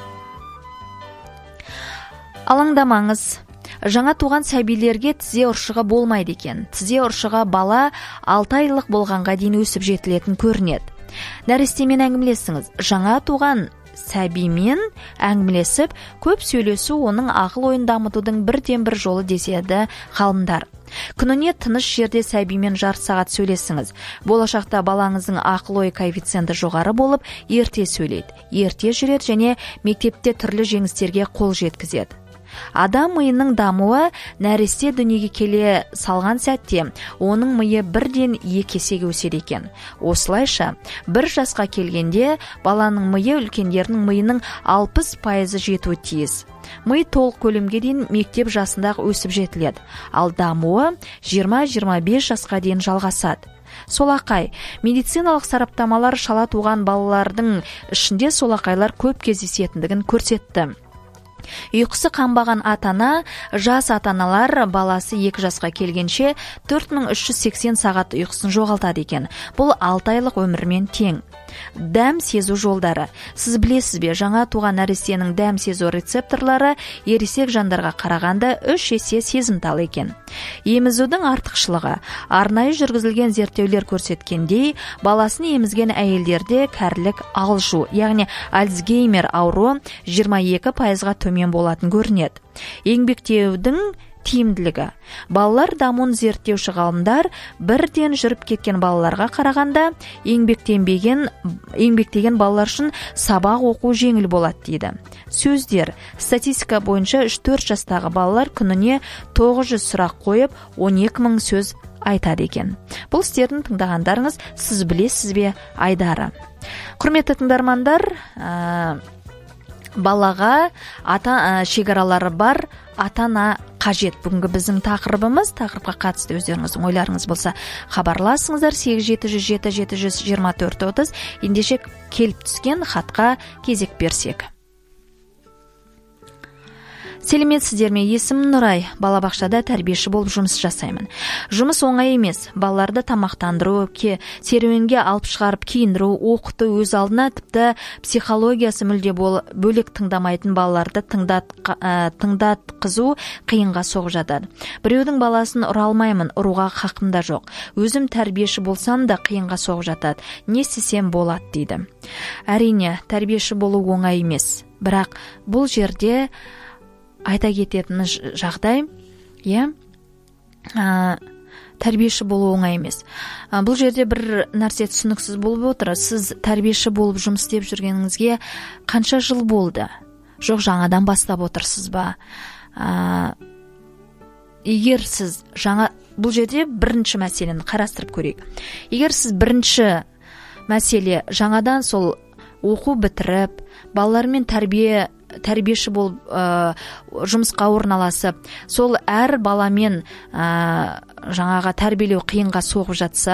Алаңдамаңыз. Жаңа туған сәбилерге тізе ұршығы болмайды екен. Тізе ұршығы бала алты айлық болғанға дейін өсіп жетілетін көрінеді. Нәрестемен әңгімелесіңіз. Жаңа туған сәбимен әңгімелесіп, көп сөйлесу оның ақыл ойын дамытудың бірден бір жолы деседі ғалымдар. Күніне тыныш жерде сәбимен жарты сағат сөйлесіңіз. Болашақта балаңыздың ақыл ой коэффициенті жоғары болып, ерте сөйлейді, ерте жүреді және мектепте түрлі жеңістерге қол жеткізеді. Адам миының дамуы нәресте дүниеге келе салған сәтте оның миы бірден екі есеге өседі екен. Осылайша бір жасқа келгенде баланың миы үлкендердің миының алпыс пайызы жетуі тиіс. Ми толық көлемге дейін мектеп жасындағы өсіп жетіледі, ал дамуы жиырма жиырма бес жасқа дейін жалғасады. Солақай. Медициналық сараптамалар шала туған балалардың ішінде солақайлар көп кездесетіндігін көрсетті. Ұйқысы қанбаған ата-ана, жас ата-аналар баласы екі жасқа келгенше төрт мың үш жүз сексен сағат ұйқысын жоғалтады екен. Бұл алты айлық өмірмен тең. Дәм сезу жолдары. Сіз білесіз бе, жаңа туған нәрестенің дәм сезу рецепторлары ересек жандарға қарағанда үш есе сезімтал екен. Емізудің артықшылығы. Арнайы жүргізілген зерттеулер көрсеткендей, баласын емізген әйелдерде кәрілік алжу, яғни Альцгеймер ауруы жиырма екі пайызға төмен болатын көрінеді. Еңбектеудің тиімділігі. Балалар дамуын зерттеуші ғалымдар бірден жүріп кеткен балаларға қарағанда еңбектенбеген еңбектеген балалар үшін сабақ оқу жеңіл болады дейді. Сөздер. Статистика бойынша үш төрт жастағы балалар күніне тоғыз жүз сұрақ қойып, он екі мың сөз айтады екен. Бұл істерін тыңдағандарыңыз сіз білесіз бе Айдары. Құрметті тыңдармандар, ә, балаға ата ә, шекаралары бар ата-ана қажет. Бүгінгі біздің тақырыбымыз, тақырыпқа қатысты өздеріңіздің ойларыңыз болса хабарласыңыздар. Сегіз жеті жүз жеті жеті жүз жиырма төрт отыз. Ендеше келіп түскен хатқа кезек берсек. Сәлеметсіздер ме? Есімім Нұрай. Балабақшада тәрбиеші болып жұмыс жасаймын. Жұмыс оңай емес. Балаларды тамақтандыру, ке серуенге алып шығарып киіндіру, оқыту, өз алдына тіпті психологиясы мүлде бөлек тыңдамайтын балаларды тыңдат, тыңдатқызу қиынға соғып жатады. Біреудің баласын ұра алмаймын, ұруға хақым да жоқ. Өзім тәрбиеші болсам да қиынға соғып жатады. Не істесем болады дейді. Әрине, тәрбиеші болу оңай емес. Бірақ бұл жерде айта кететін жағдай, иә, тәрбиеші болу оңай емес. Бұл жерде бір нәрсе түсініксіз болып отыр. Сіз тәрбиеші болып жұмыс істеп жүргеніңізге қанша жыл болды? Жоқ, жаңадан бастап отырсыз ба? Егер сіз жаңа, бұл жерде бірінші мәселені қарастырып көрейік. Егер сіз бірінші мәселе жаңадан сол оқу бітіріп, балалармен тәрбие тәрбиеші болып ә, жұмысқа орналасып, сол әр баламен ә, жаңаға тәрбиелеу қиынға соғып жатса,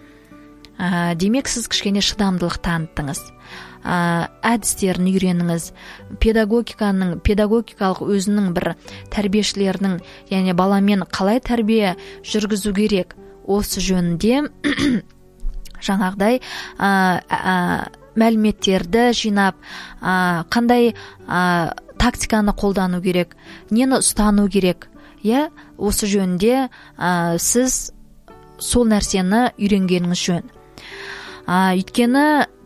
ә, демек сіз кішкене шыдамдылық таныттыңыз. Ә, әдістерін үйреніңіз. Педагогиканың, педагогикалық өзінің бір тәрбиешілерінің, яғни баламен қалай тәрбие жүргізу керек, осы жөнінде жаңағыдай ә, ә, мәліметтерді жинап, ә, қандай ә, тактиканы қолдану керек, нені ұстану керек, иә, осы жөнінде ә, сіз сол нәрсені үйренгеніңіз жөн. Ә, өйткені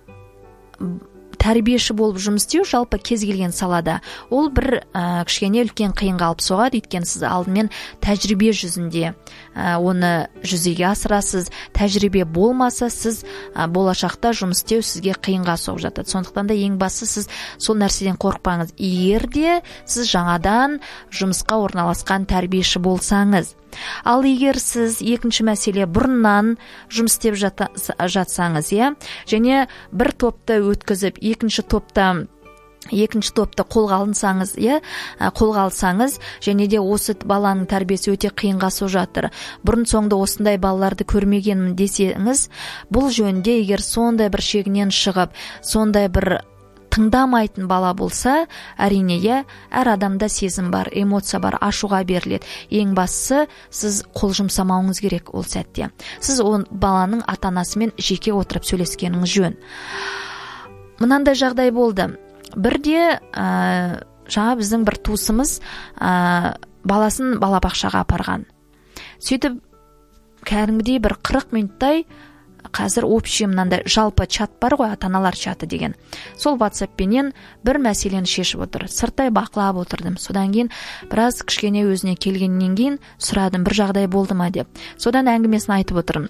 тәрбиеші болып жұмыс істеу жалпы кез келген салада ол бір ә, кішкене үлкен қиынға алып соғады. Өйткені сіз алдымен тәжірибе жүзінде ә, оны жүзеге асырасыз. Тәжірибе болмаса сіз ә, болашақта жұмыс істеу сізге қиынға соғып жатады. Сондықтан да ең бастысы сіз сол нәрседен қорықпаңыз. Егер де сіз жаңадан жұмысқа орналасқан тәрбиеші болсаңыз. Ал егер сіз екінші мәселе бұрыннан жұмыс істеп жатсаңыз, иә, және бір топты өткізіп, екінші топта екінші топты қолға алсаңыз, иә, қолға алсаңыз, және де осы баланың тәрбиесі өте қиынға соғып жатыр. Бұрын соңды осындай балаларды көрмегенмін десеңіз, бұл жөнінде егер сондай бір шегінен шығып, сондай бір тыңдамайтын бала болса, әрине, иә, әр адамда сезім бар, эмоция бар, ашуға беріледі. Ең бастысы, сіз қол жұмсамауыңыз керек ол сәтте. Сіз ол баланың ата-анасымен жеке отырып сөйлескеніңіз жөн. Мынандай жағдай болды. Бірде ә, жаңа біздің бір туысымыз ә, баласын балабақшаға апарған. Сөйтіп, кәдімгідей бір қырық минуттай қазір общий мынандай жалпы чат бар ғой, ата-аналар чаты деген. Сол WhatsApp-пенен бір мәселені шешіп отыр. Сырттай бақылап отырдым. Содан кейін біраз кішкене өзіне келгеннен кейін сұрадым, бір жағдай болды ма деп. Содан әңгімесін айтып отырмын.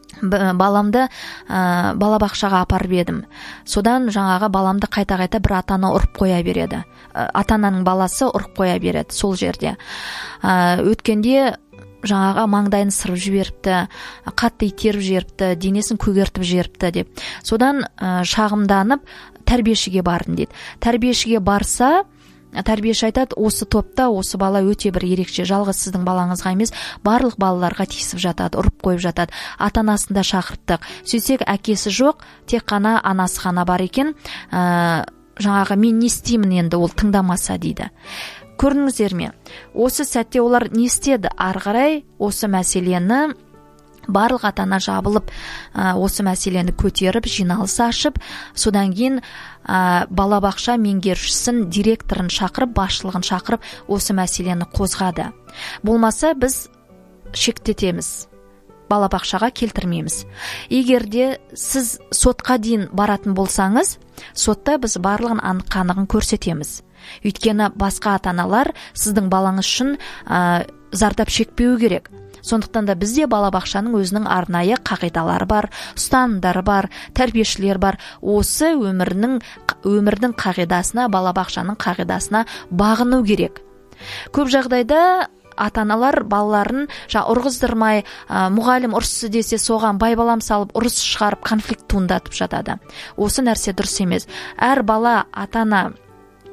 Баламды ә, балабақшаға апарып едім. Содан жаңағы баламды қайта-қайта бір ата-ана ұрып қоя береді. Ата-ананың баласы ұрып қоя береді сол жерде. Ә, өткенде жаңаға маңдайын сырып жіберіпті, қатты итеріп жіберіпті, денесін көгертіп жіберіпті деп. Содан ә, шағымданып тәрбиешіге бардым дейді. Тәрбиешіге барса, тәрбиеші айтады, осы топта осы бала өте бір ерекше, жалғыз сіздің балаңызға емес, барлық балаларға тиісіп жатады, ұрып қойып жатады. Ата-анасын да шақырттық. Сөйтсек, әкесі жоқ, тек қана анасы ғана бар екен. Ә, жаңағы мен не істеймін енді ол тыңдамаса дейді. Көрдіңіздер ме? Осы сәтте олар не істеді? Ары қарай осы мәселені барлық ата-ана жабылып, осы мәселені көтеріп, жиналыс ашып, содан кейін балабақша меңгерушісін, директорын шақырып, басшылығын шақырып, осы мәселені қозғады. Болмаса біз шектетеміз, балабақшаға келтірмейміз. Егер де сіз сотқа дейін баратын болсаңыз, сотта біз барлығын анық-қанығын көрсетеміз. Өйткені басқа ата-аналар сіздің балаңыз үшін ә, зардап шекпеу керек. Сондықтан да бізде балабақшаның өзінің арнайы қағидалары бар, ұстанымдары бар, тәрбиешілер бар. Осы өмірінің өмірдің қағидасына, балабақшаның қағидасына бағыну керек. Көп жағдайда ата-аналар балаларын жа ұрғыздырмай, ә, мұғалім ұрыссы десе соған байбалам салып, ұрыс шығарып, конфликт туындатып жатады. Осы нәрсе дұрыс емес. Әр бала ата-ана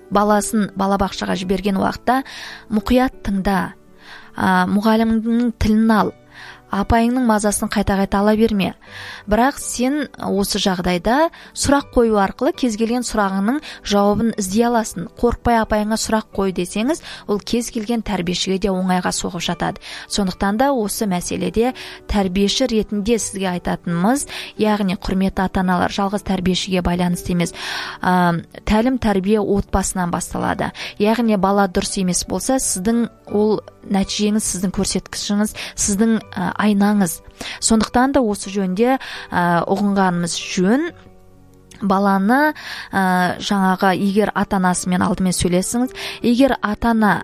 баласын балабақшаға жіберген уақытта мұқият тыңда, ә, мұғалімнің тілін ал, апайыңның мазасын қайта-қайта ала берме. Бірақ сен осы жағдайда сұрақ қою арқылы кез келген сұрағыңның жауабын іздей аласың. Қорықпай апайыңа сұрақ қой десеңіз, ол кез келген тәрбиешіге де оңайға соғып жатады. Сондықтан да осы мәселеде тәрбиеші ретінде сізге айтатынымыз, яғни құрметті ата-аналар, жалғыз тәрбиешіге байланысты емес, ә, тәлім тәрбие отбасынан басталады. Яғни бала дұрыс емес болса, сіздің ол нәтижеңіз, сіздің көрсеткішіңіз, сіздің ә, айнаңыз. Сондықтан да осы жөнде ә, ұғынғанымыз жөн. Баланы ә, жаңағы егер ата-анасымен алдымен сөйлесіңіз, егер ата-ана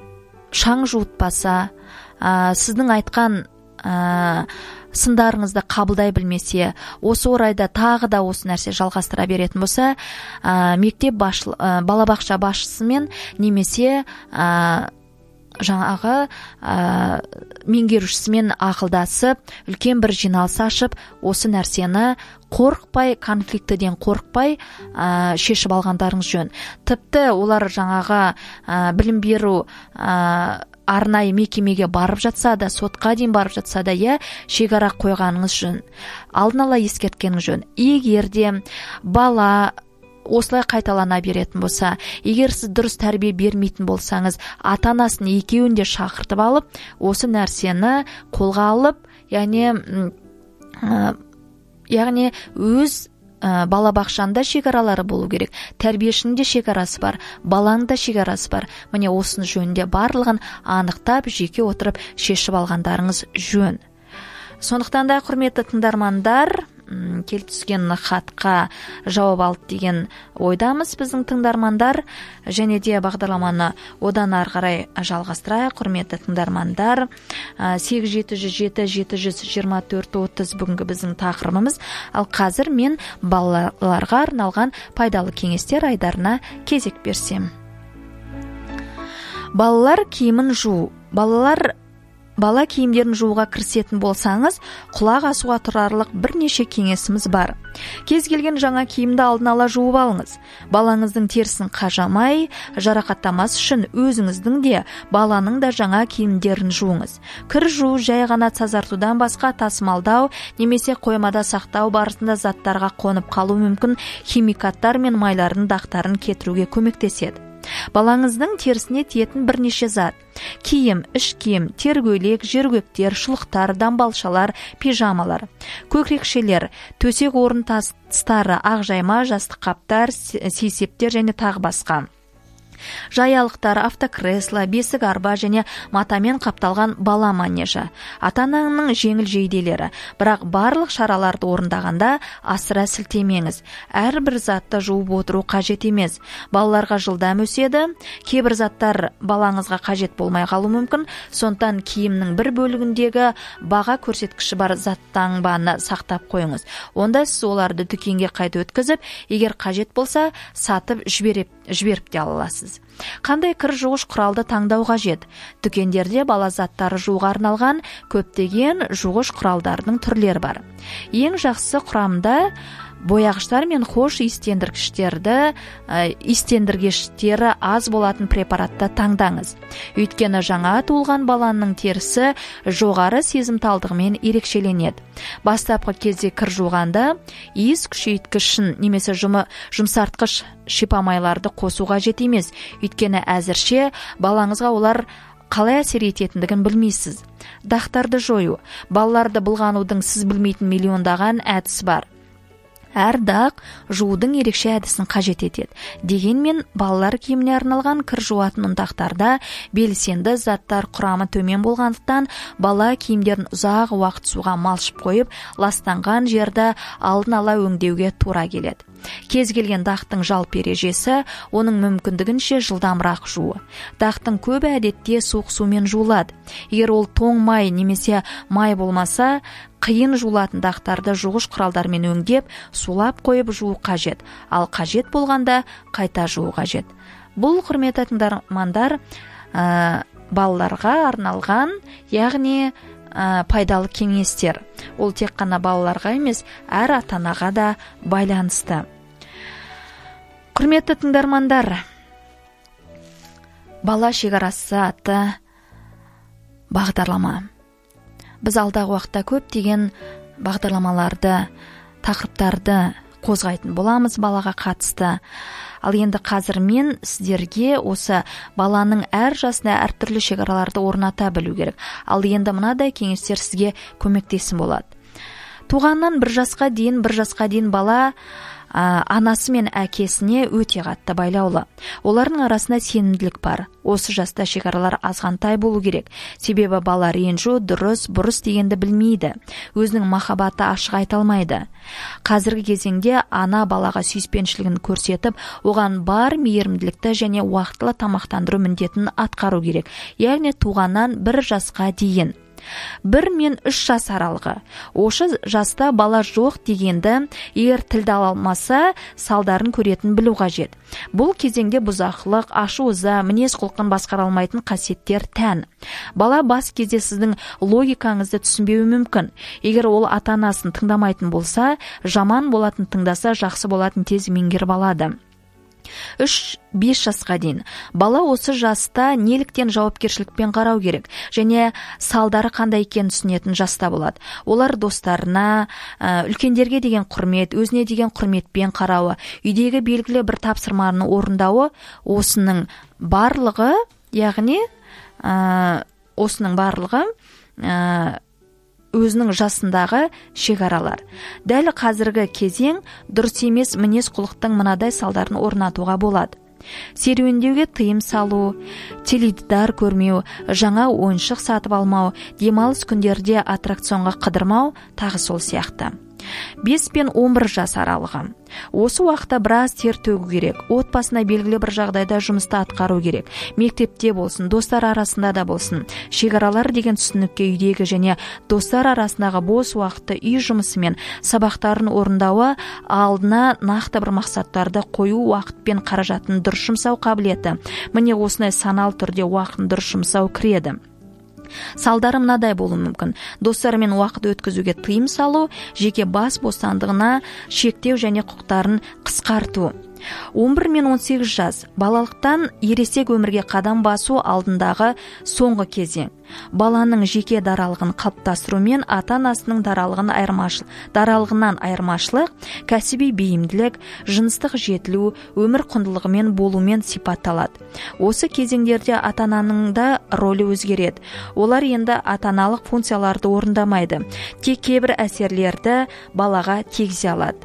шаң жуытпаса, ә, сіздің айтқан ә, сындарыңызды қабылдай білмесе, осы орайда тағы да осы нәрсе жалғастыра беретін болса, ә, мектеп баш, ә, балабақша басшысымен немесе ә, жаңағы ә, меңгерушісімен ақылдасып, үлкен бір жиналыс ашып, осы нәрсені қорықпай, конфликтіден қорықпай ә, шешіп алғандарыңыз жөн. Тіпті олар жаңағы ә, білім беру ә, арнайы мекемеге барып жатса да, сотқа дейін барып жатса да, я шекара қойғаныңыз жөн. Алдын ала ескерткеніңіз жөн. Егер де бала осылай қайталана беретін болса, егер сіз дұрыс тәрбие бермейтін болсаңыз, ата-анасын екеуін де шақыртып алып, осы нәрсені қолға алып, яғни ә, яғни өз ә, балабақшанда шекаралары болу керек. Тәрбиешінің де шекарасы бар, баланың да шекарасы бар. Міне осының жөнінде барлығын анықтап, жеке отырып шешіп алғандарыңыз жөн. Сондықтан да, құрметті тыңдармандар, келіп түскен хатқа жауап алды деген ойдамыз біздің тыңдармандар, және де бағдарламаны одан ары қарай жалғастырайық. Құрметті тыңдармандар, сегіз жеті жүз жеті жеті жүз жиырма төрт отыз бүгінгі біздің тақырыбымыз. Ал қазір мен балаларға арналған пайдалы кеңестер айдарына кезек берсем. Балалар киімін жуу. Балалар Бала киімдерін жууға кірісетін болсаңыз, құлақ асуға тұрарлық бірнеше кеңесіміз бар. Кез келген жаңа киімді алдын ала жуып алыңыз. Балаңыздың терісін қажамай, жарақаттамас үшін өзіңіздің де, баланың да жаңа киімдерін жуыңыз. Кір жуу жай ғана тазартудан басқа тасымалдау немесе қоймада сақтау барысында заттарға қонып қалу мүмкін химикаттар мен майлардың дақтарын кетіруге көмектеседі. Балаңыздың терісіне тиетін бірнеше зат: киім, іш киім, тергөйлек, жергөктер, шұлықтар, дамбалшалар, пижамалар, көкірекшелер, төсек орын тастары, ақжайма, жастық қаптар, сейсептер және тағы басқа. Жаялықтар, автокресло, бесік арба және матамен қапталған бала манежі, ата-ананың жеңіл жейделері. Бірақ барлық шараларды орындағанда асыра сілтемеңіз. Әрбір затты жуып отыру қажет емес. Балаларға жылдам өседі, кейбір заттар балаңызға қажет болмай қалу мүмкін. Сондықтан киімнің бір бөлігіндегі баға көрсеткіші бар заттаңбаны сақтап қойыңыз. Онда сіз оларды дүкенге қайта өткізіп, егер қажет болса, сатып жіберіп, жіберіп те аласыз. Қандай кір жуғыш құралды таңдау қажет? Дүкендерде бала заттары жууға арналған көптеген жуғыш құралдардың түрлері бар. Ең жақсы құрамда бояғыштар мен хош иістендіргіштерді, иістендіргіштері аз болатын препаратты таңдаңыз. Өйткені жаңа туылған баланың терісі жоғары сезімталдығымен ерекшеленеді. Бастапқы кезде кір жуғанда иіс күшейткішін немесе жұмы, жұмсартқыш шипамайларды қосу қажет емес. Өйткені әзірше балаңызға олар қалай әсер ететіндігін білмейсіз. Дақтарды жою. Балаларды былғанудың сіз білмейтін миллиондаған әдісі бар. Әр дақ жуудың ерекше әдісін қажет етеді. Дегенмен балалар киіміне арналған кір жуатын ұнтақтарда белсенді заттар құрамы төмен болғандықтан бала киімдерін ұзақ уақыт суға малшып қойып, ластанған жерді алдын ала өңдеуге тура келеді. Кез келген дақтың жалпы ережесі оның мүмкіндігінше жылдамырақ жуу. Дақтың көбі әдетте суық сумен жуылады. Егер ол тоң май немесе май болмаса, қиын жуылатын дақтарды жуғыш құралдармен өңдеп, сулап қойып жуу қажет. Ал қажет болғанда қайта жуу қажет. Бұл, құрметті тыңдармандар, ә, балаларға арналған, яғни ә, пайдалы кеңестер. Ол тек қана балаларға емес, әр ата-анаға да байланысты. Құрметті тыңдармандар, Бала шекарасы атты бағдарлама. Біз алдағы уақытта көптеген бағдарламаларды, тақырыптарды қозғайтын боламыз балаға қатысты. Ал енді қазір мен сіздерге осы баланың әр жасына әртүрлі шекараларды орната білу керек. Ал енді мынадай кеңестер сізге көмектесін болады. Туғаннан бір жасқа дейін, бір жасқа дейін бала ә, анасы мен әкесіне өте қатты байлаулы. Олардың арасында сенімділік бар. Осы жаста шекаралар азғантай болу керек. Себебі бала ренжу, дұрыс, бұрыс дегенді білмейді. Өзінің махаббаты ашық айта алмайды. Қазіргі кезеңде ана балаға сүйіспеншілігін көрсетіп, оған бар мейірімділікті және уақытылы тамақтандыру міндетін атқару керек. Яғни туғаннан бір жасқа дейін. Бір мен үш жас аралығы. Осы жаста бала жоқ дегенді, егер тілді ала алмаса, салдарын көретін білу қажет. Бұл кезеңде бұзақылық, ашу-ыза, мінез құлқын басқара алмайтын қасиеттер тән. Бала бас кезде сіздің логикаңызды түсінбеуі мүмкін. Егер ол ата-анасын тыңдамайтын болса, жаман болатын тыңдаса, жақсы болатын тез меңгеріп алады. үш бес жасқа дейін. Бала осы жаста неліктен жауапкершілікпен қарау керек және салдары қандай екенін түсінетін жаста болады. Олар достарына, үлкендерге деген құрмет, өзіне деген құрметпен қарауы, үйдегі белгілі бір тапсырманы орындауы, осының барлығы, яғни осының барлығы өзінің жасындағы шекаралар. Дәл қазіргі кезең дұрыс емес мінез құлықтың мынадай салдарын орнатуға болады. Серуендеуге тыйым салу, теледидар көрмеу, жаңа ойыншық сатып алмау, демалыс күндерде аттракционға қыдырмау, тағы сол сияқты. бес пен он бір жас аралығы. Осы уақытта біраз тер төгу керек. Отбасына белгілі бір жағдайда жұмысты атқару керек. Мектепте болсын, достар арасында да болсын. Шекаралар деген түсінікке үйдегі және достар арасындағы бос уақытты үй жұмысымен сабақтарын орындауы, алдына нақты бір мақсаттарды қою, уақыт пен қаражатын дұрыс жұмсау қабілеті. Міне осындай саналы түрде уақытын дұрыс жұмсау кіреді. Салдары мынадай болуы мүмкін. Достарымен уақыт өткізуге тыйым салу, жеке бас бостандығына шектеу және құқықтарын қысқарту. он бір мен он сегіз жас. Балалықтан ересек өмірге қадам басу алдындағы соңғы кезең. Баланың жеке даралығын қалыптастыру мен ата-анасының даралығын айырмашылық, даралығынан айырмашылық, кәсіби бейімділік, жыныстық жетілу, өмір құндылығымен болумен сипатталады. Осы кезеңдерде ата-ананың да рөлі өзгереді. Олар енді ата-аналық функцияларды орындамайды. Тек кейбір әсерлерді балаға тигізе алады.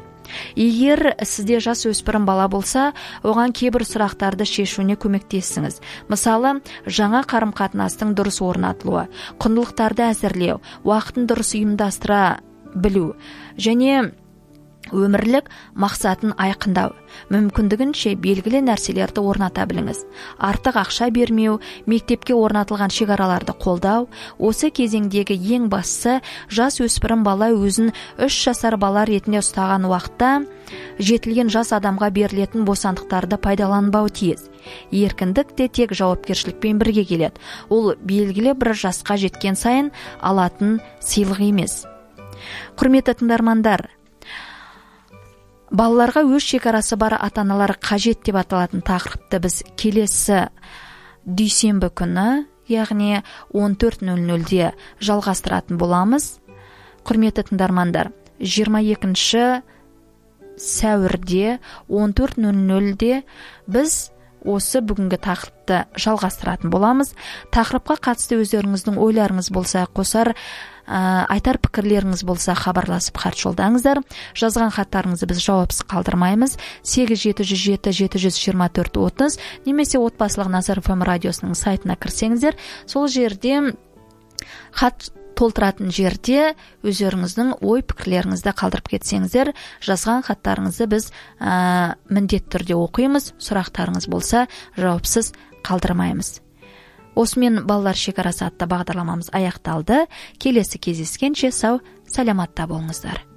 Егер сізде жас өспірім бала болса, оған кейбір сұрақтарды шешуіне көмектесіңіз. Мысалы, жаңа қарым-қатынастың дұрыс орнатылуы, құндылықтарды әзірлеу, уақытын дұрыс ұйымдастыра білу және өмірлік мақсатын айқындау. Мүмкіндігінше белгілі нәрселерді орната біліңіз. Артық ақша бермеу, мектепке орнатылған шекараларды қолдау. Осы кезеңдегі ең бастысы, жас өспірім бала өзін үш жасар бала ретінде ұстаған уақытта жетілген жас адамға берілетін бостандықтарды пайдаланбау тиіс. Еркіндік те тек жауапкершілікпен бірге келеді. Ол белгілі бір жасқа жеткен сайын алатын сыйлық емес. Құрметті тыңдармандар, балаларға өз шекарасы бар ата-аналар қажет деп аталатын тақырыпты біз келесі дүйсенбі күні, яғни он төрт нөл нөлде жалғастыратын боламыз. Құрметті тыңдармандар, жиырма екінші сәуірде он төрт нөл нөлде біз осы бүгінгі тақырыпты жалғастыратын боламыз. Тақырыпқа қатысты өздеріңіздің ойларыңыз болса қосар, ә, айтар пікірлеріңіз болса хабарласып хат жолдаңыздар. Жазған хаттарыңызды біз жауапсыз қалдырмаймыз. сегіз жеті жүз жеті жеті жүз жиырма төрт отыз немесе отбасылық Назар эф эм радиосының сайтына кірсеңіздер, сол жерде хат толтыратын жерде өздеріңіздің ой пікірлеріңізді қалдырып кетсеңіздер, жазған хаттарыңызды біз ә, міндетті түрде оқимыз. Сұрақтарыңыз болса жауапсыз қалдырмаймыз. Осымен балалар шекарасы атты бағдарламамыз аяқталды. Келесі кездескенше сау, саламатта болыңыздар.